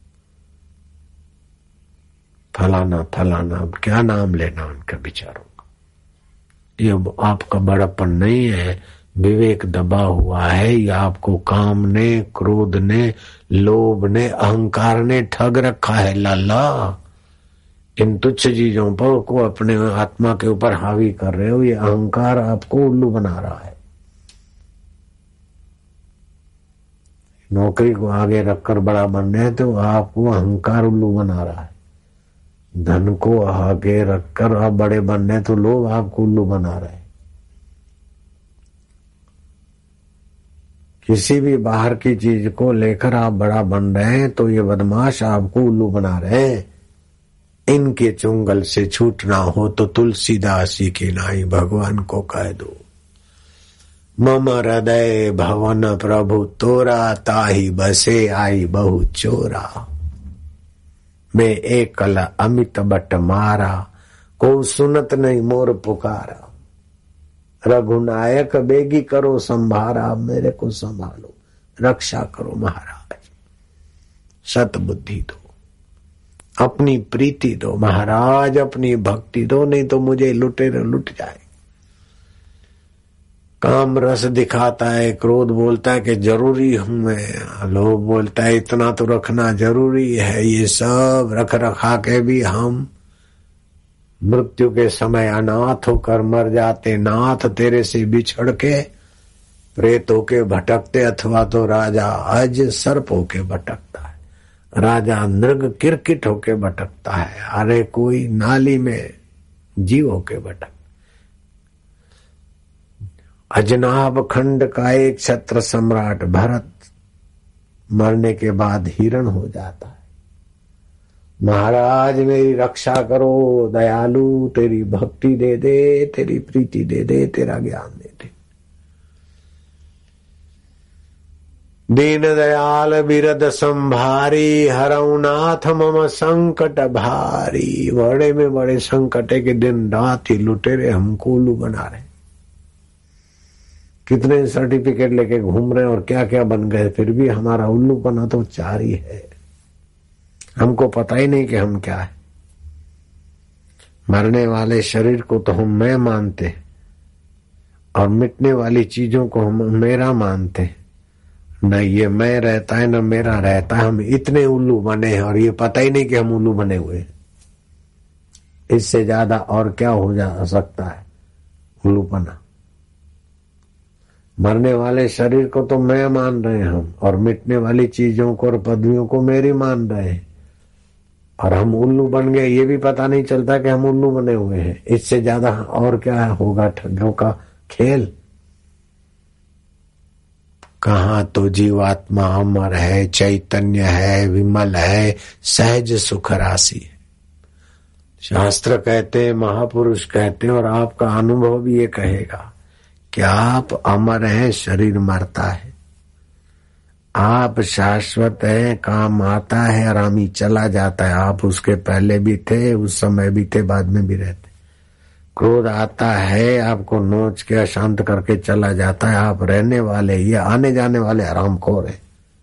फलाना फलाना, अब क्या नाम लेना उनका बेचारों का। ये आपका बड़प्पन नहीं है, विवेक दबा हुआ है। या आपको काम ने, क्रोध ने, लोभ ने, अहंकार ने ठग रखा है लाला। इन तुच्छ चीजों पर को अपने आत्मा के ऊपर हावी कर रहे हो। ये अहंकार आपको उल्लू बना रहा है। नौकरी को आगे रखकर बड़ा बन रहे हैं तो आपको अहंकार उल्लू बना रहा है। धन को आगे रखकर आप बड़े बन रहे तो लोग आपको उल्लू बना रहे हैं। किसी भी बाहर की चीज को लेकर आप बड़ा बन रहे हैं तो ये बदमाश आपको उल्लू बना रहे हैं। इनके चुंगल से छूटना हो तो तुलसीदासी के नाई भगवान को कह दो। मम हृदय भवन प्रभु तोरा, ताही बसे आई बहु चोरा। मैं एकल अमित बट मारा, को सुनत नहीं मोर पुकारा। रघुनायक बेगी करो संभारा, मेरे को संभालो, रक्षा करो महाराज। सतबुद्धि दो, अपनी प्रीति दो महाराज, अपनी भक्ति दो, नहीं तो मुझे लुटेरे लुट जाए। काम रस दिखाता है, क्रोध बोलता है कि जरूरी हूं मैं, लोभ बोलता है इतना तो रखना जरूरी है। ये सब रख रखा के भी हम मृत्यु के समय अनाथ होकर मर जाते। नाथ तेरे से बिछड़ के प्रेत होके भटकते, अथवा तो राजा अज सर्प होके भटकता है, राजा नृग किरकिट होके भटकता है, अरे कोई नाली में जीव होके भटक। अजनाब खंड का एक छत्र सम्राट भरत मरने के बाद हिरण हो जाता है। महाराज मेरी रक्षा करो, दयालु तेरी भक्ति दे दे, तेरी प्रीति दे दे, तेरा ज्ञान दे दे। दीन दयाल बिरद संभारी, हरउनाथ मम संकट भारी। बड़े में बड़े संकट के दिन रात ही लुटेरे हमको उल्लू बना रहे। कितने सर्टिफिकेट लेके घूम रहे और क्या क्या बन गए, फिर भी हमारा उल्लूपना तो जारी है। हमको पता ही नहीं कि हम क्या है। मरने वाले शरीर को तो हम मैं मानते और मिटने वाली चीजों को हम मेरा मानते। न ये मैं रहता है न मेरा रहता है। हम इतने उल्लू बने हैं और ये पता ही नहीं कि हम उल्लू बने हुए हैं। इससे ज्यादा और क्या हो जा सकता है उल्लूपना। मरने वाले शरीर को तो मैं मान रहे हैं हम, और मिटने वाली चीजों को और पदवियों को मेरी मान रहे हैं, और हम उल्लू बन गए। ये भी पता नहीं चलता कि हम उल्लू बने हुए हैं। इससे ज्यादा और क्या होगा ठगों का खेल। कहाँ तो जीवात्मा अमर है, चैतन्य है, विमल है, सहज सुख राशि है। शास्त्र कहते, महापुरुष कहते, और आपका अनुभव भी ये कहेगा कि आप अमर हैं, शरीर मरता है। आप शाश्वत हैं, काम आता है, आरामी चला जाता है। आप उसके पहले भी थे, उस समय भी थे, बाद में भी रहते। क्रोध आता है, आपको नोच के अशांत करके चला जाता है। आप रहने वाले, ये आने जाने वाले हरामखोर हैं।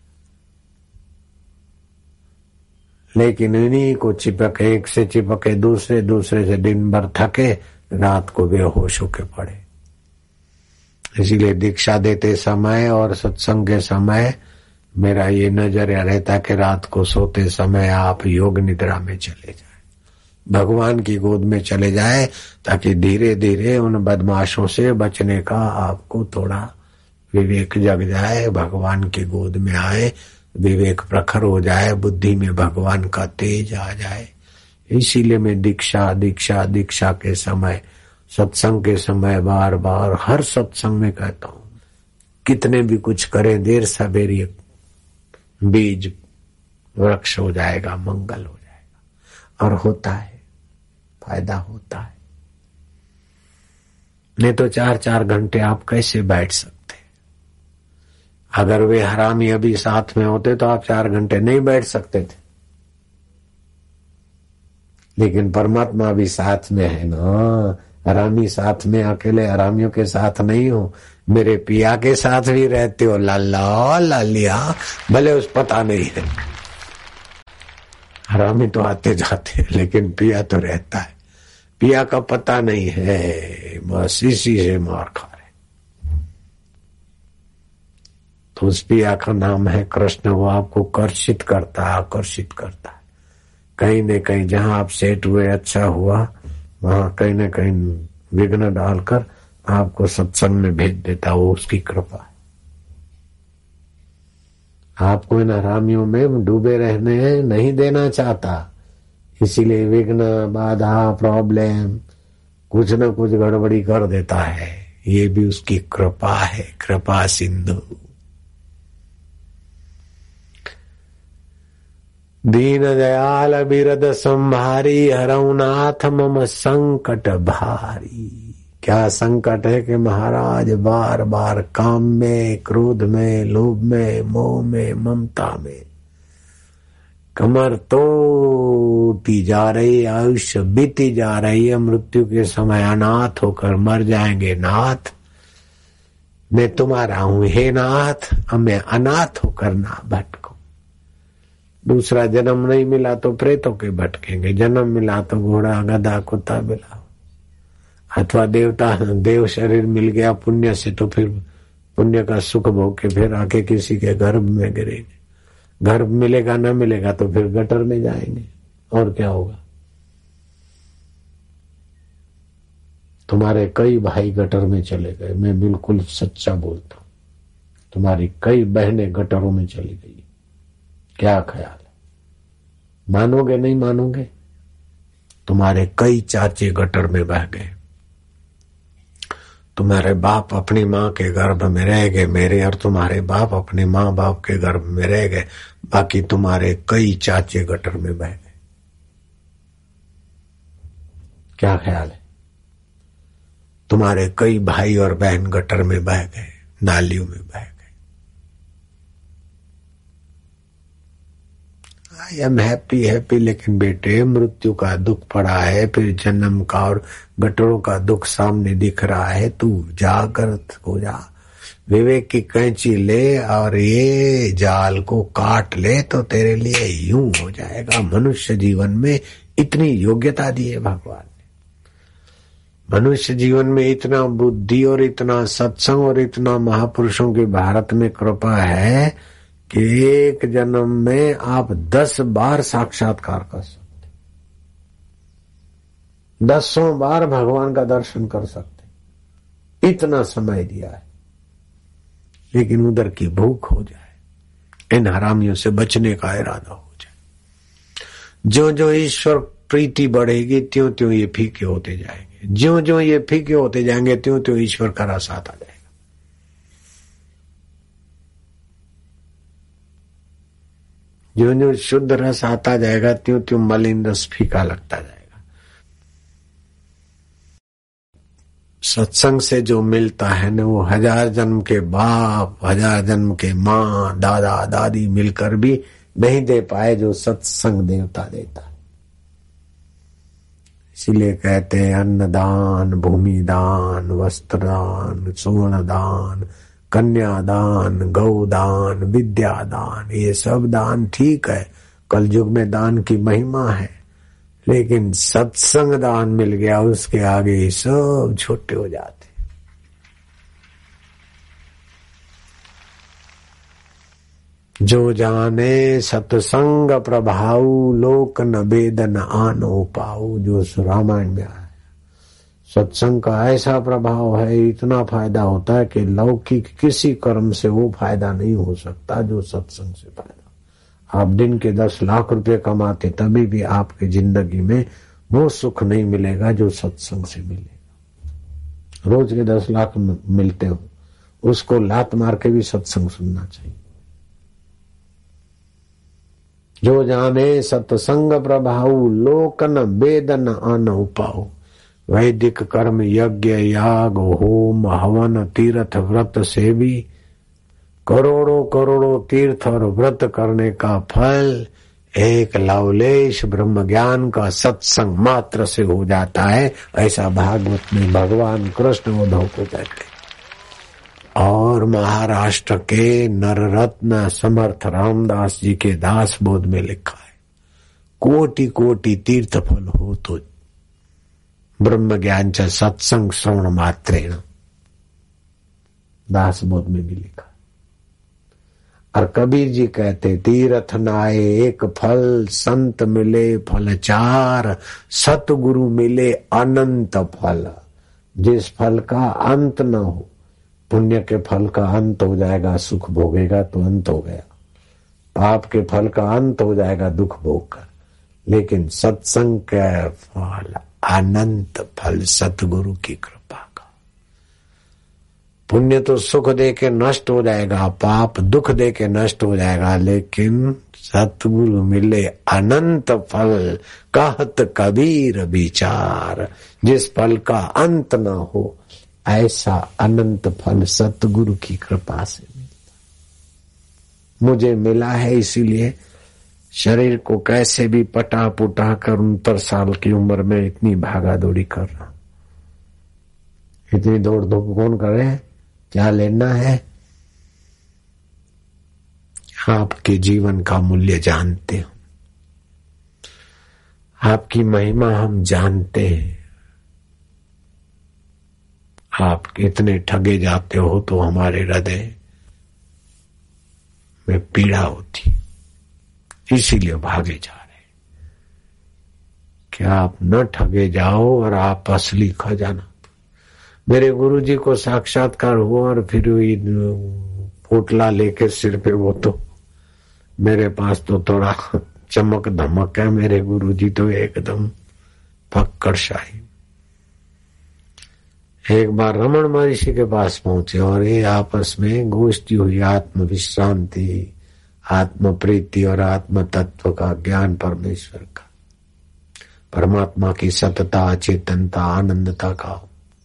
लेकिन इन्हीं को चिपके, एक से चिपके दूसरे, दूसरे से दिन भर थके, रात को बेहोश होके पड़े। इसीलिए दीक्षा देते समय और सत्संग के समय मेरा ये नजरिया रहता कि रात को सोते समय आप योग निद्रा में चले जाए, भगवान की गोद में चले जाए, ताकि धीरे धीरे उन बदमाशों से बचने का आपको थोड़ा विवेक जग जाए, भगवान की गोद में आए, विवेक प्रखर हो जाए, बुद्धि में भगवान का तेज आ जाए। इसीलिए मैं दीक्षा दीक्षा दीक्षा के समय, सत्संग के समय बार बार हर सत्संग में कहता हूँ, कितने भी कुछ करें, देर सवेरे बीज वृक्ष हो जाएगा, मंगल हो जाएगा। और होता है, फायदा होता है। नहीं तो चार चार घंटे आप कैसे बैठ सकते? अगर वे हरामी अभी साथ में होते तो आप चार घंटे नहीं बैठ सकते थे। लेकिन परमात्मा भी साथ में है ना। हरामी साथ में, अकेले हरामियों के साथ नहीं हो, मेरे पिया के साथ भी रहते हो। लाला लालिया, भले उस पता नहीं है, हरामी तो आते जाते, लेकिन पिया तो रहता है। पिया का पता नहीं है, बस इसी से मार खा रहे। तो उस पिया का नाम है कृष्ण। वो आपको कर्षित करता है, आकर्षित करता है। कहीं न कहीं जहां आप सेट हुए, अच्छा हुआ, वहां कहीं न कहीं विघ्न डालकर आपको सत्संग में भेज देता। वो उसकी कृपा है। आपको इन हरामियों में डूबे रहने नहीं देना चाहता, इसीलिए विघ्न, बाधा, प्रॉब्लम, कुछ न कुछ गड़बड़ी कर देता है। ये भी उसकी कृपा है, कृपा सिंधु। दीन दयाल बिरद संभारी, हरऊ नाथ मम संकट भारी। क्या संकट है कि महाराज बार बार काम में, क्रोध में, लोभ में, मोह में, ममता में कमर तोड़ती जा रही, आयुष्य बीती जा रही है। मृत्यु के समय अनाथ होकर मर जाएंगे। नाथ, मैं तुम्हारा हूं, हे नाथ, अब मैं अनाथ होकर ना भटकूं। दूसरा जन्म नहीं मिला तो प्रेतों के भटकेंगे, जन्म मिला तो घोड़ा, गधा, कुत्ता मिला, अथवा देवता देव शरीर मिल गया पुण्य से, तो फिर पुण्य का सुख भोग के फिर आके किसी के गर्भ में गिरेंगे। गर्भ मिलेगा ना मिलेगा तो फिर गटर में जाएंगे। और क्या होगा? तुम्हारे कई भाई गटर में चले गए, मैं बिल्कुल सच्चा बोलता हूं। तुम्हारी कई बहनें गटरों में चली गई। क्या ख्याल है? मानोगे नहीं मानोगे? तुम्हारे कई चाचे गटर में बह गए। तुम्हारे बाप अपनी माँ के गर्भ में रह गए, मेरे और तुम्हारे बाप अपने माँ बाप के गर्भ में रह गए, बाकी तुम्हारे कई चाचे गटर में बह गए। क्या ख्याल है? तुम्हारे कई भाई और बहन गटर में बह गए, नालियों में बह गए। आई एम हैप्पी हैप्पी, लेकिन बेटे मृत्यु का दुख पड़ा है, फिर जन्म का और गटरों का दुख सामने दिख रहा है। तू जागृत हो जा, विवेक की कैंची ले और ये जाल को काट ले तो तेरे लिए यूं हो जाएगा। मनुष्य जीवन में इतनी योग्यता दी है भगवान ने। मनुष्य जीवन में इतना बुद्धि और इतना सत्संग और इतना महापुरुषों की भारत में कृपा है कि एक जन्म में आप दस बार साक्षात्कार कर सकते, दसों बार भगवान का दर्शन कर सकते। इतना समय दिया है। लेकिन उधर की भूख हो जाए, इन हरामियों से बचने का इरादा हो जाए। जो जो ईश्वर प्रीति बढ़ेगी, त्यों त्यों ये फीके होते जाएंगे। ज्यों ज्यों ये फीके होते जाएंगे, त्यों त्यों ईश्वर का रस आता जाएगा। जो जो शुद्ध रस आता जाएगा, त्यों त्यों मलिन रस फीका लगता जाएगा। सत्संग से जो मिलता है न, वो हजार जन्म के बाप, हजार जन्म के माँ, दादा दादी मिलकर भी नहीं दे पाए जो सत्संग देवता देता है। इसीलिए कहते हैं अन्नदान, भूमि दान, वस्त्र दान, स्वर्ण दान, कन्यादान, गौदान, विद्यादान, ये सब दान ठीक है, कलयुग में दान की महिमा है। लेकिन सत्संग दान मिल गया, उसके आगे सब छोटे हो जाते। जो जाने सत्संग प्रभाव, लोक न वेद न आनो पाऊ, जो रामायण में आया। सत्संग का ऐसा प्रभाव है, इतना फायदा होता है कि लौकिक किसी कर्म से वो फायदा नहीं हो सकता जो सत्संग से फायदा। आप दिन के दस लाख रुपए कमाते तभी भी आपकी जिंदगी में वो सुख नहीं मिलेगा जो सत्संग से मिलेगा। रोज के दस लाख मिलते हो, उसको लात मार के भी सत्संग सुनना चाहिए। जो जाने सत्संग प्रभाव, लोक न वेद न आनो पाऊ। वैदिक कर्म, यज्ञ, याग, होम, हवन, तीर्थ, व्रत से भी करोड़ों करोड़ों तीर्थ और व्रत करने का फल एक लवलेश ब्रह्म ज्ञान का सत्संग मात्र से हो जाता है। ऐसा भागवत में भगवान कृष्ण उद्धव को कहते। और महाराष्ट्र के नररत्न समर्थ रामदास जी के दास बोध में लिखा है, कोटि कोटि तीर्थ फल हो तो ब्रह्म ज्ञान च सत्संग श्रवण मात्रेण। दास बोध में भी लिखा। और कबीर जी कहते, तीर्थ नाए एक फल, संत मिले फल चार, सतगुरु मिले अनंत फल। जिस फल का अंत न हो, पुण्य के फल का अंत हो जाएगा, सुख भोगेगा तो अंत हो गया। पाप के फल का अंत हो जाएगा, दुख भोग कर। लेकिन सत्संग का फल अनंत फल, सतगुरु की कृपा का। पुण्य तो सुख दे के नष्ट हो जाएगा, पाप दुख दे के नष्ट हो जाएगा, लेकिन सतगुरु मिले अनंत फल। कहत कबीर विचार, जिस फल का अंत न हो, ऐसा अनंत फल सतगुरु की कृपा से मिलता। मुझे मिला है, इसीलिए शरीर को कैसे भी पटा पुटा कर उनहत्तर साल की उम्र में इतनी भागा दौड़ी कर रहा। इतनी दौड़ धूप कौन करे? क्या लेना है? आपके जीवन का मूल्य जानते हो, आपकी महिमा हम जानते हैं। आप इतने ठगे जाते हो तो हमारे हृदय में पीड़ा होती, इसीलिए भागे जा रहे। क्या आप न ठगे जाओ और आप असली खजाना। मेरे गुरुजी को साक्षात्कार हुआ और फिर पोटला लेके सिर पे, वो तो मेरे पास तो थोड़ा चमक धमक है। मेरे गुरुजी तो एकदम पक्कड़ शाही। एक बार रमण महर्षि के पास पहुंचे और ये आपस में गोष्ठी हुई, आत्म विश्रांति, आत्म प्रीति और आत्म तत्व का ज्ञान, परमेश्वर का, परमात्मा की सतता, चेतनता, आनंदता का।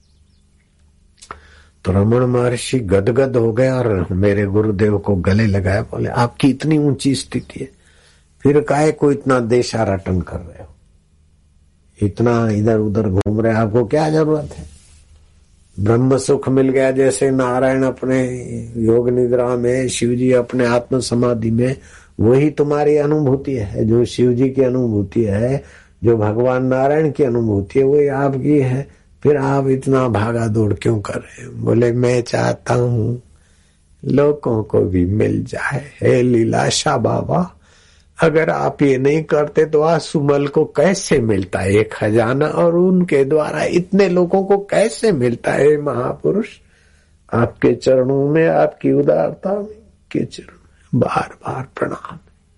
तो रमण महर्षि गदगद हो गए और मेरे गुरुदेव को गले लगाया, बोले आपकी इतनी ऊंची स्थिति है, फिर काहे को इतना देशा रटन कर रहे हो, इतना इधर उधर घूम रहे, आपको क्या जरूरत है? ब्रह्म सुख मिल गया, जैसे नारायण अपने योग निद्रा में, शिव जी अपने आत्म समाधि में, वही तुम्हारी अनुभूति है। जो शिव जी की अनुभूति है, जो भगवान नारायण की अनुभूति है, वही आपकी है। फिर आप इतना भागा दौड़ क्यों कर रहे हैं? बोले मैं चाहता हूँ लोगों को भी मिल जाए। हे लीलाशाह बाबा, अगर आप ये नहीं करते तो आसुमल को कैसे मिलता है ये खजाना, और उनके द्वारा इतने लोगों को कैसे मिलता है? महापुरुष, आपके चरणों में, आपकी उदारता में के चरण बार बार प्रणाम।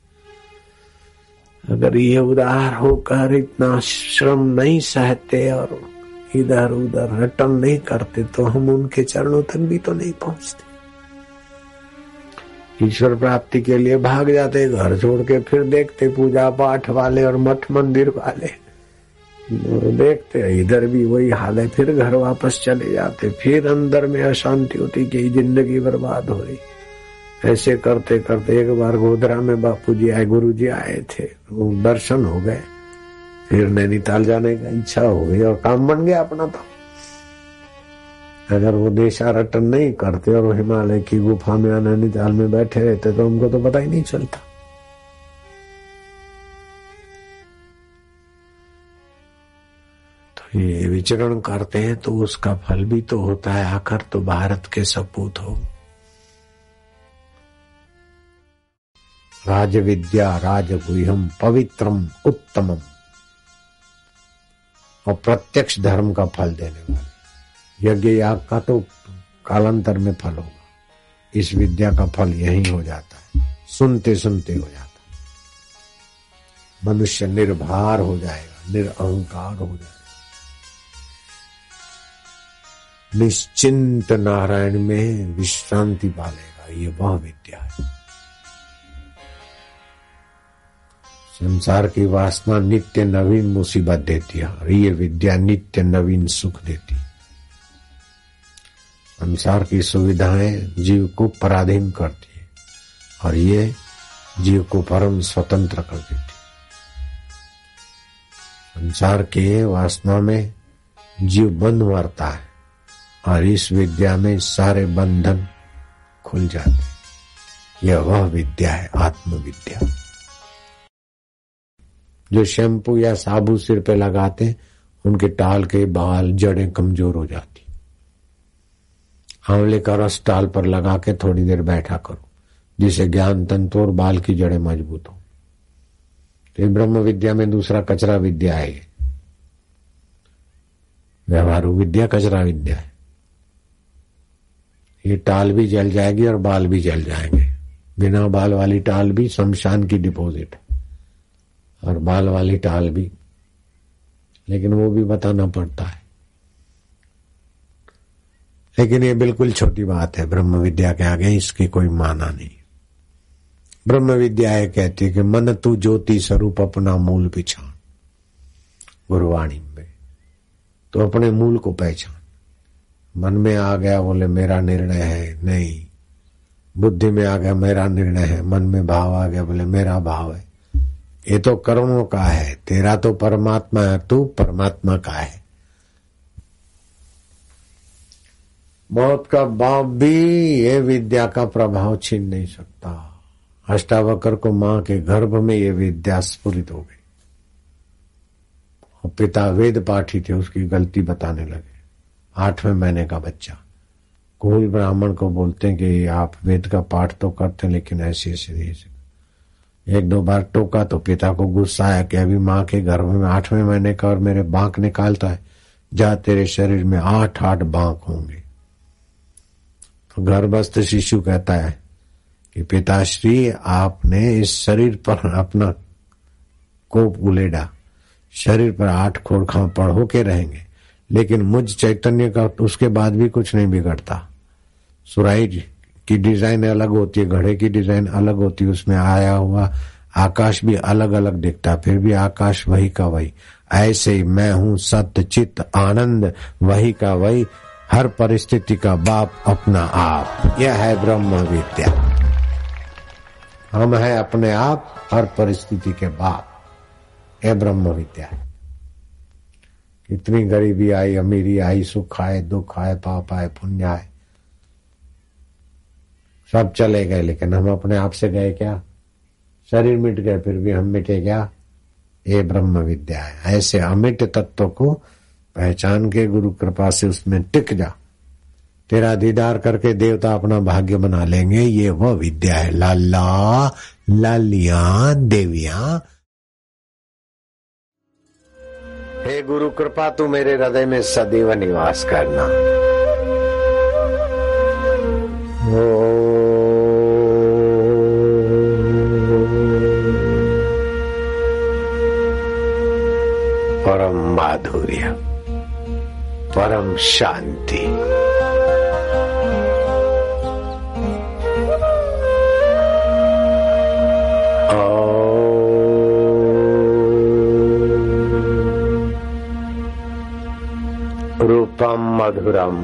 अगर ये उदार होकर इतना श्रम नहीं सहते और इधर उधर रटन नहीं करते तो हम उनके चरणों तक भी तो नहीं पहुंचते। ईश्वर प्राप्ति के लिए भाग जाते घर छोड़ के, फिर देखते पूजा पाठ वाले और मठ मंदिर वाले देखते इधर भी वही हाल है, फिर घर वापस चले जाते, फिर अंदर में अशांति होती कि जिंदगी बर्बाद हो रही। ऐसे करते करते एक बार गोधरा में बापू जी आए, गुरु जी आए थे, वो दर्शन हो गए, फिर नैनीताल जाने का इच्छा हो गई और काम बन गया अपना। तो अगर वो देशाटन नहीं करते और हिमालय की गुफा में नैनीताल में बैठे रहते तो हमको तो पता ही नहीं चलता। तो ये विचरण करते हैं तो उसका फल भी तो होता है, आखिर तो भारत के सपूत हो। राज विद्या राजगुह्यम पवित्रम उत्तमम, और प्रत्यक्ष धर्म का फल देने वाले। यज्ञ याग का तो कालांतर में फल होगा, इस विद्या का फल यही हो जाता है, सुनते सुनते हो जाता है। मनुष्य निर्भर हो जाएगा, निरअहंकार हो जाएगा, निश्चिंत नारायण में विश्रांति पालेगा। ये वह विद्या है। संसार की वासना नित्य नवीन मुसीबत देती है और ये विद्या नित्य नवीन सुख देती है। संसार की सुविधाएं जीव को पराधीन करती है और ये जीव को परम स्वतंत्र कर देती है। संसार के वासना में जीव बंध मरता है और इस विद्या में सारे बंधन खुल जाते। यह वह विद्या है, आत्मविद्या। जो शैम्पू या साबु सिर पे लगाते उनके टाल के बाल जड़ें कमजोर हो जाती। आंवले का रस टाल पर लगा के थोड़ी देर बैठा करो, जिसे ज्ञान तंतु और बाल की जड़ें मजबूत हो। तो ब्रह्म विद्या में दूसरा कचरा विद्या है। व्यवहारू विद्या कचरा विद्या है। ये टाल भी जल जाएगी और बाल भी जल जाएंगे। बिना बाल वाली टाल भी शमशान की डिपॉजिट है और बाल वाली टाल भी, लेकिन वो भी बताना पड़ता है। लेकिन ये बिल्कुल छोटी बात है ब्रह्म विद्या के आगे, इसकी कोई माना नहीं। ब्रह्म विद्या है कहती है कि मन तू ज्योति स्वरूप अपना मूल पहचान। गुरुवाणी में तो अपने मूल को पहचान। मन में आ गया बोले मेरा निर्णय है, नहीं। बुद्धि में आ गया मेरा निर्णय है, मन में भाव आ गया बोले मेरा भाव है। ये तो कर्मों का है, तेरा तो परमात्मा है, तू परमात्मा का है। मौत का बाप भी ये विद्या का प्रभाव छीन नहीं सकता। अष्टावक्र को मां के गर्भ में ये विद्या स्फुरित हो गई। और पिता वेद पाठी थे, उसकी गलती बताने लगे। आठवें महीने का बच्चा कोई ब्राह्मण को बोलते हैं कि आप वेद का पाठ तो करते हैं लेकिन ऐसे ऐसे ऐसे। एक दो बार टोका तो पिता को गुस्सा आया कि अभी माँ के गर्भ में आठवें महीने का और मेरे बांक निकालता है, जा तेरे शरीर में आठ आठ बांक होंगे। तो गर्भस्थ शिशु कहता है कि पिताश्री आपने इस शरीर पर अपना कोप उलेड़ा, शरीर पर आठ खोड़खां पढ़ो के रहेंगे, लेकिन मुझ चैतन्य का उसके बाद भी कुछ नहीं बिगड़ता। सुराही की डिजाइन अलग होती है, घड़े की डिजाइन अलग होती है, उसमें आया हुआ आकाश भी अलग अलग दिखता, फिर भी आकाश वही का वही। ऐसे ही मैं हूं सत्य चित्त आनंद, वही का वही, हर परिस्थिति का बाप अपना आप। यह है ब्रह्म विद्या। हम है अपने आप हर परिस्थिति के बाप। यह ब्रह्म विद्या है। कितनी गरीबी आई, अमीरी आई, सुख आए, दुख आए, पाप आए, पुण्य आए, सब चले गए, लेकिन हम अपने आप से गए क्या? शरीर मिट गए, फिर भी हम मिटे क्या? ये ब्रह्म विद्या है। ऐसे अमिट तत्व को पहचान के गुरु कृपा से उसमें टिक जा। तेरा दीदार करके देवता अपना भाग्य बना लेंगे। ये वह विद्या है। लाला लालिया देवियां, हे गुरु कृपा तू मेरे हृदय में सदैव निवास करना। ओ परम माधुर्य, परम शांति। मधुरम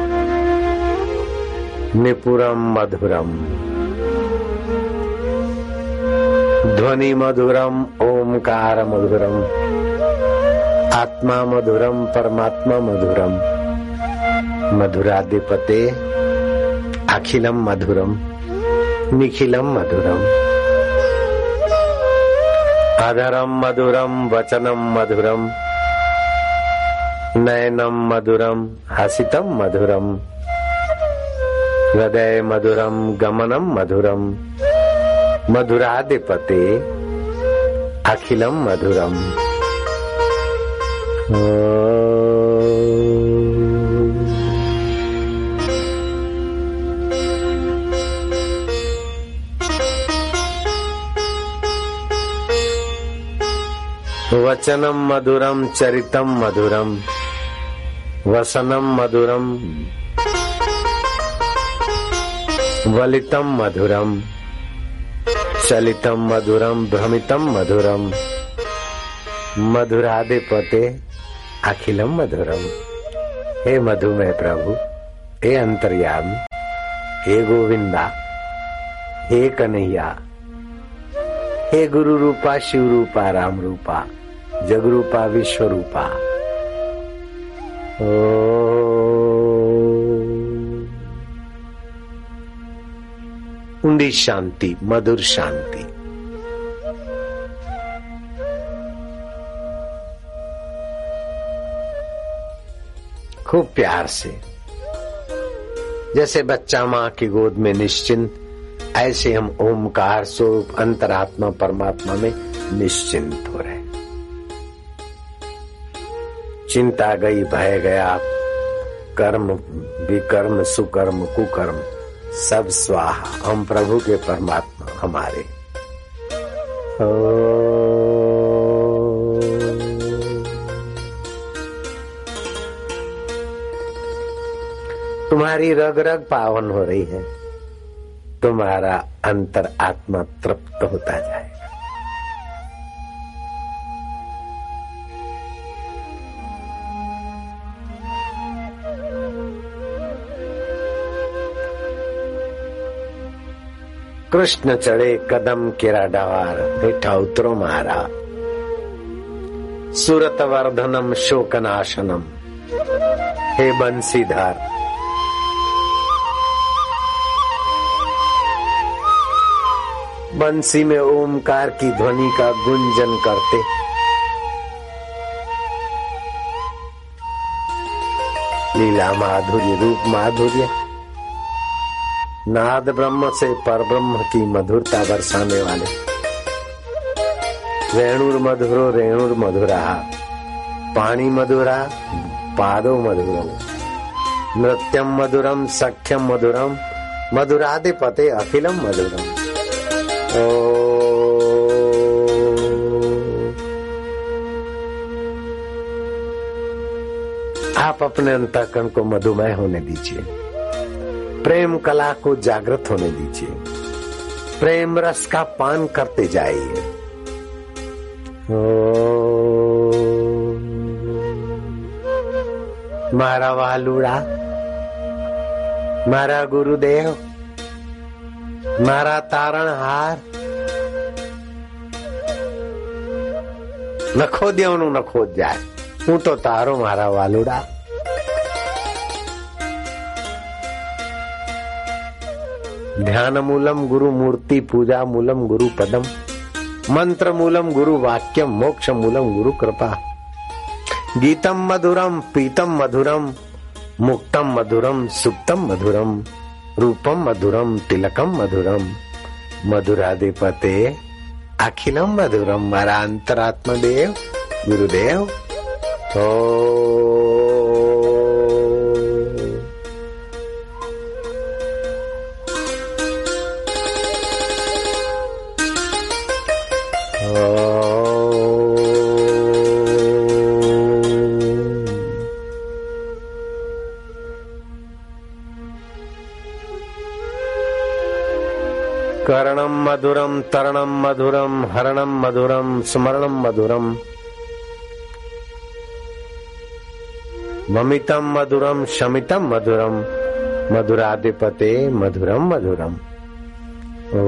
निपुरम मधुरम ध्वनि मधुरम ओमकार मधुरम आत्मा मधुरम परमात्मा मधुरम मधुराधिपते अखिलम मधुरम निखिलम मधुरम अधरम मधुरम वचनम मधुरम नयनम मधुरम हसितम मधुरम हृदय मधुरम गमनम मधुरम मधुराधिपते अखिलम मधुरम। वचनम मधुरम चरितम मधुरम वसनम मधुरम वलितम मधुरम चलितम मधुरम भ्रमितम मधुरम मधुराधिपते अखिलम मधुरम। हे मधुमय प्रभु, हे अंतर्यामी, हे गोविंदा, हे कन्हैया, हे गुरु रूपा शिव रूपा राम रूपा जग रूपा विश्व रूपा। ओ ऊंडी शांति, मधुर शांति। खूब प्यार से, जैसे बच्चा माँ की गोद में निश्चिंत, ऐसे हम ओमकार स्वरूप अंतरात्मा परमात्मा में निश्चिंत हो रहे। चिंता गई, भय गया, कर्म विकर्म सुकर्म कुकर्म सब स्वाहा, हम प्रभु के परमात्मा हमारे। तुम्हारी रग रग पावन हो रही है, तुम्हारा अंतर आत्मा तृप्त होता जाएगा। कृष्ण चढ़े कदम केरा डावार, हेठा उतरो मारा। सूरत वर्धनम शोकनाशनम, हे बंसीधार। बंसी में ओमकार की ध्वनि का गुंजन करते लीला माधुर्य, रूप माधुर्य, नाद ब्रह्म से पर ब्रह्म की मधुरता बरसाने वाले। रेणुर मधुरो रेणुर मधुरा, पाणी मधुरा पादो मधुरम, नृत्यम मधुरम सख्यम मधुरम, मधुराधिपते अखिलम मधुरम। ओ आप अपने अंतःकरण को मधुमय होने दीजिए, प्रेम कला को जागृत होने दीजिए, प्रेम रस का पान करते जाइए। मारा वालुड़ा, मारा गुरुदेव, मारा तारणहार, न खोद्यवनु न खोद जाए, हूँ तो तारो मारा वालुड़ा। ध्यान मूलम गुरु मूर्ति, पूजा मूलम गुरु पदम, मंत्र मूलम गुरु वाक्यम, मोक्ष मूलम गुरु कृपा। गीतम मधुरम पीतम मधुरम, मुक्तम मधुरम सुप्तम मधुरम, रूपम मधुरम तिलकम मधुरम, मधुराधिपते अखिलम मधुरम। मारा अंतरात्मा देव गुरुदेव। ओ कर्णम मधुरम तरणम मधुरम हरणम मधुरम स्मरणम मधुरम, ममितम मधुरम शमितम मधुरम मधुराधिपते मधुरम मधुरम। ओ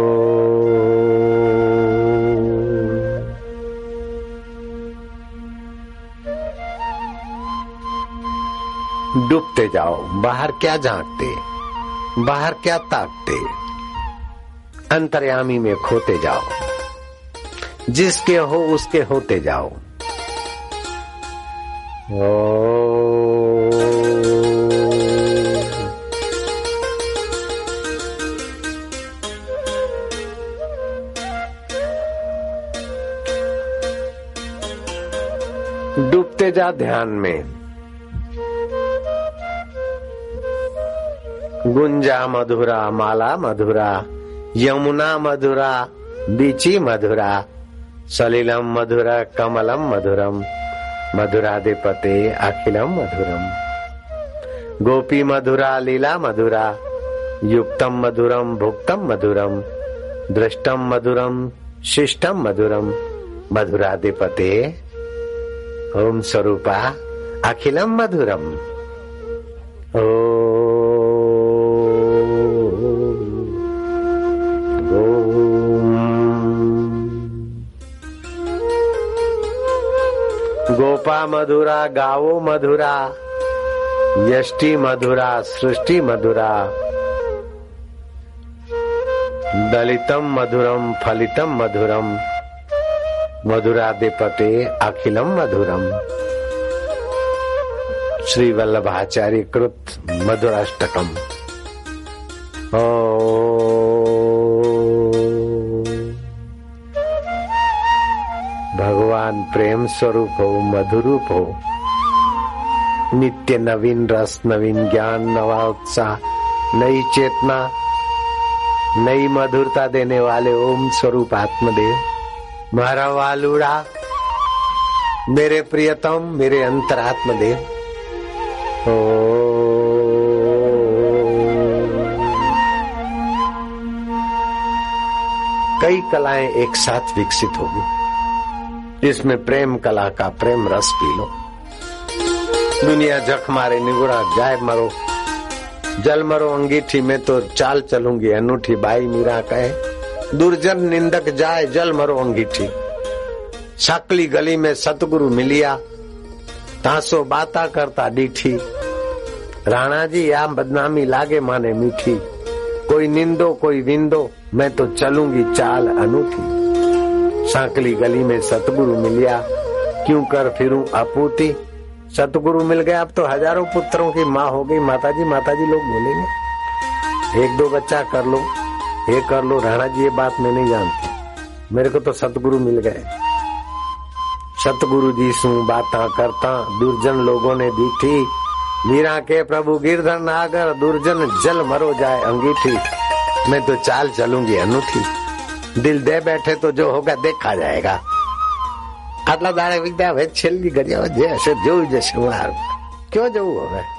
डूबते जाओ, बाहर क्या झांकते, बाहर क्या ताकते, अंतर्यामी में खोते जाओ, जिसके हो उसके होते जाओ। ओ डूबते जा ध्यान में। गुंजा मधुरा माला मधुरा यमुना मधुरा बीची मधुरा सलिलम मधुरा कमलम मधुरम मधुराधिपते अखिलम मधुरम। गोपी मधुरा लीला मधुरा युक्तम मधुरम भुक्तम मधुरम दृष्टम मधुरम शिष्टम मधुरम मधुराधिपते ओम स्वरूपा अखिलम मधुरम। ओ गोपा मधुरा गावो मधुरा यष्टि मधुरा सृष्टि मधुरा दलितम मधुरम फलितम मधुरम मधुराधिपते अखिलम मधुरम। श्री वल्लभाचार्य कृत मधुराष्टकम। ओ भगवान प्रेम स्वरूप हो, मधुरूप हो, नित्य नवीन रस, नवीन ज्ञान, नवा उत्साह, नई चेतना, नई मधुरता देने वाले ओम स्वरूप आत्मदेव, मारा वालुड़ा, मेरे प्रियतम, मेरे अंतरात्मदेव। ओ कई कलाएं एक साथ विकसित होगी, जिसमें प्रेम कला का प्रेम रस पी लो। दुनिया जख मारे निगुड़ा जाए मरो, जल मरो अंगीठी में तो चाल चलूंगी अनूठी, बाई मीरा कहे दुर्जन निंदक जाए जल मरो अंगीठी। साकली गली में सतगुरु मिलिया तासो बाता करता डीठी। राणा जी या बदनामी लागे माने मीठी, कोई निंदो कोई विंदो मैं तो चलूंगी चाल अनूठी। सांकली गली में सतगुरु मिलिया क्यों कर फिरूं अपूती। सतगुरु मिल गया अब तो हजारों पुत्रों की माँ हो गई माताजी माताजी लोग बोलेंगे। एक दो बच्चा कर लो, ये कर लो। राणा जी ये बात मैं नहीं जानती, मेरे को तो सतगुरु मिल गए। सतगुरु जी सु बाता करता दुर्जन लोगों ने दीठी। मीरा के प्रभु गिरधर नागर दुर्जन जल मरो जाए अंगीठी। मैं तो चाल चलूंगी अनूठी, दिल दे बैठे तो जो होगा देखा जाएगा। આટલા દાડે વિદ્યા હવે છેલ્લી ઘડિયા જે હશે જોયું જશે. ક્યો જવું હવે?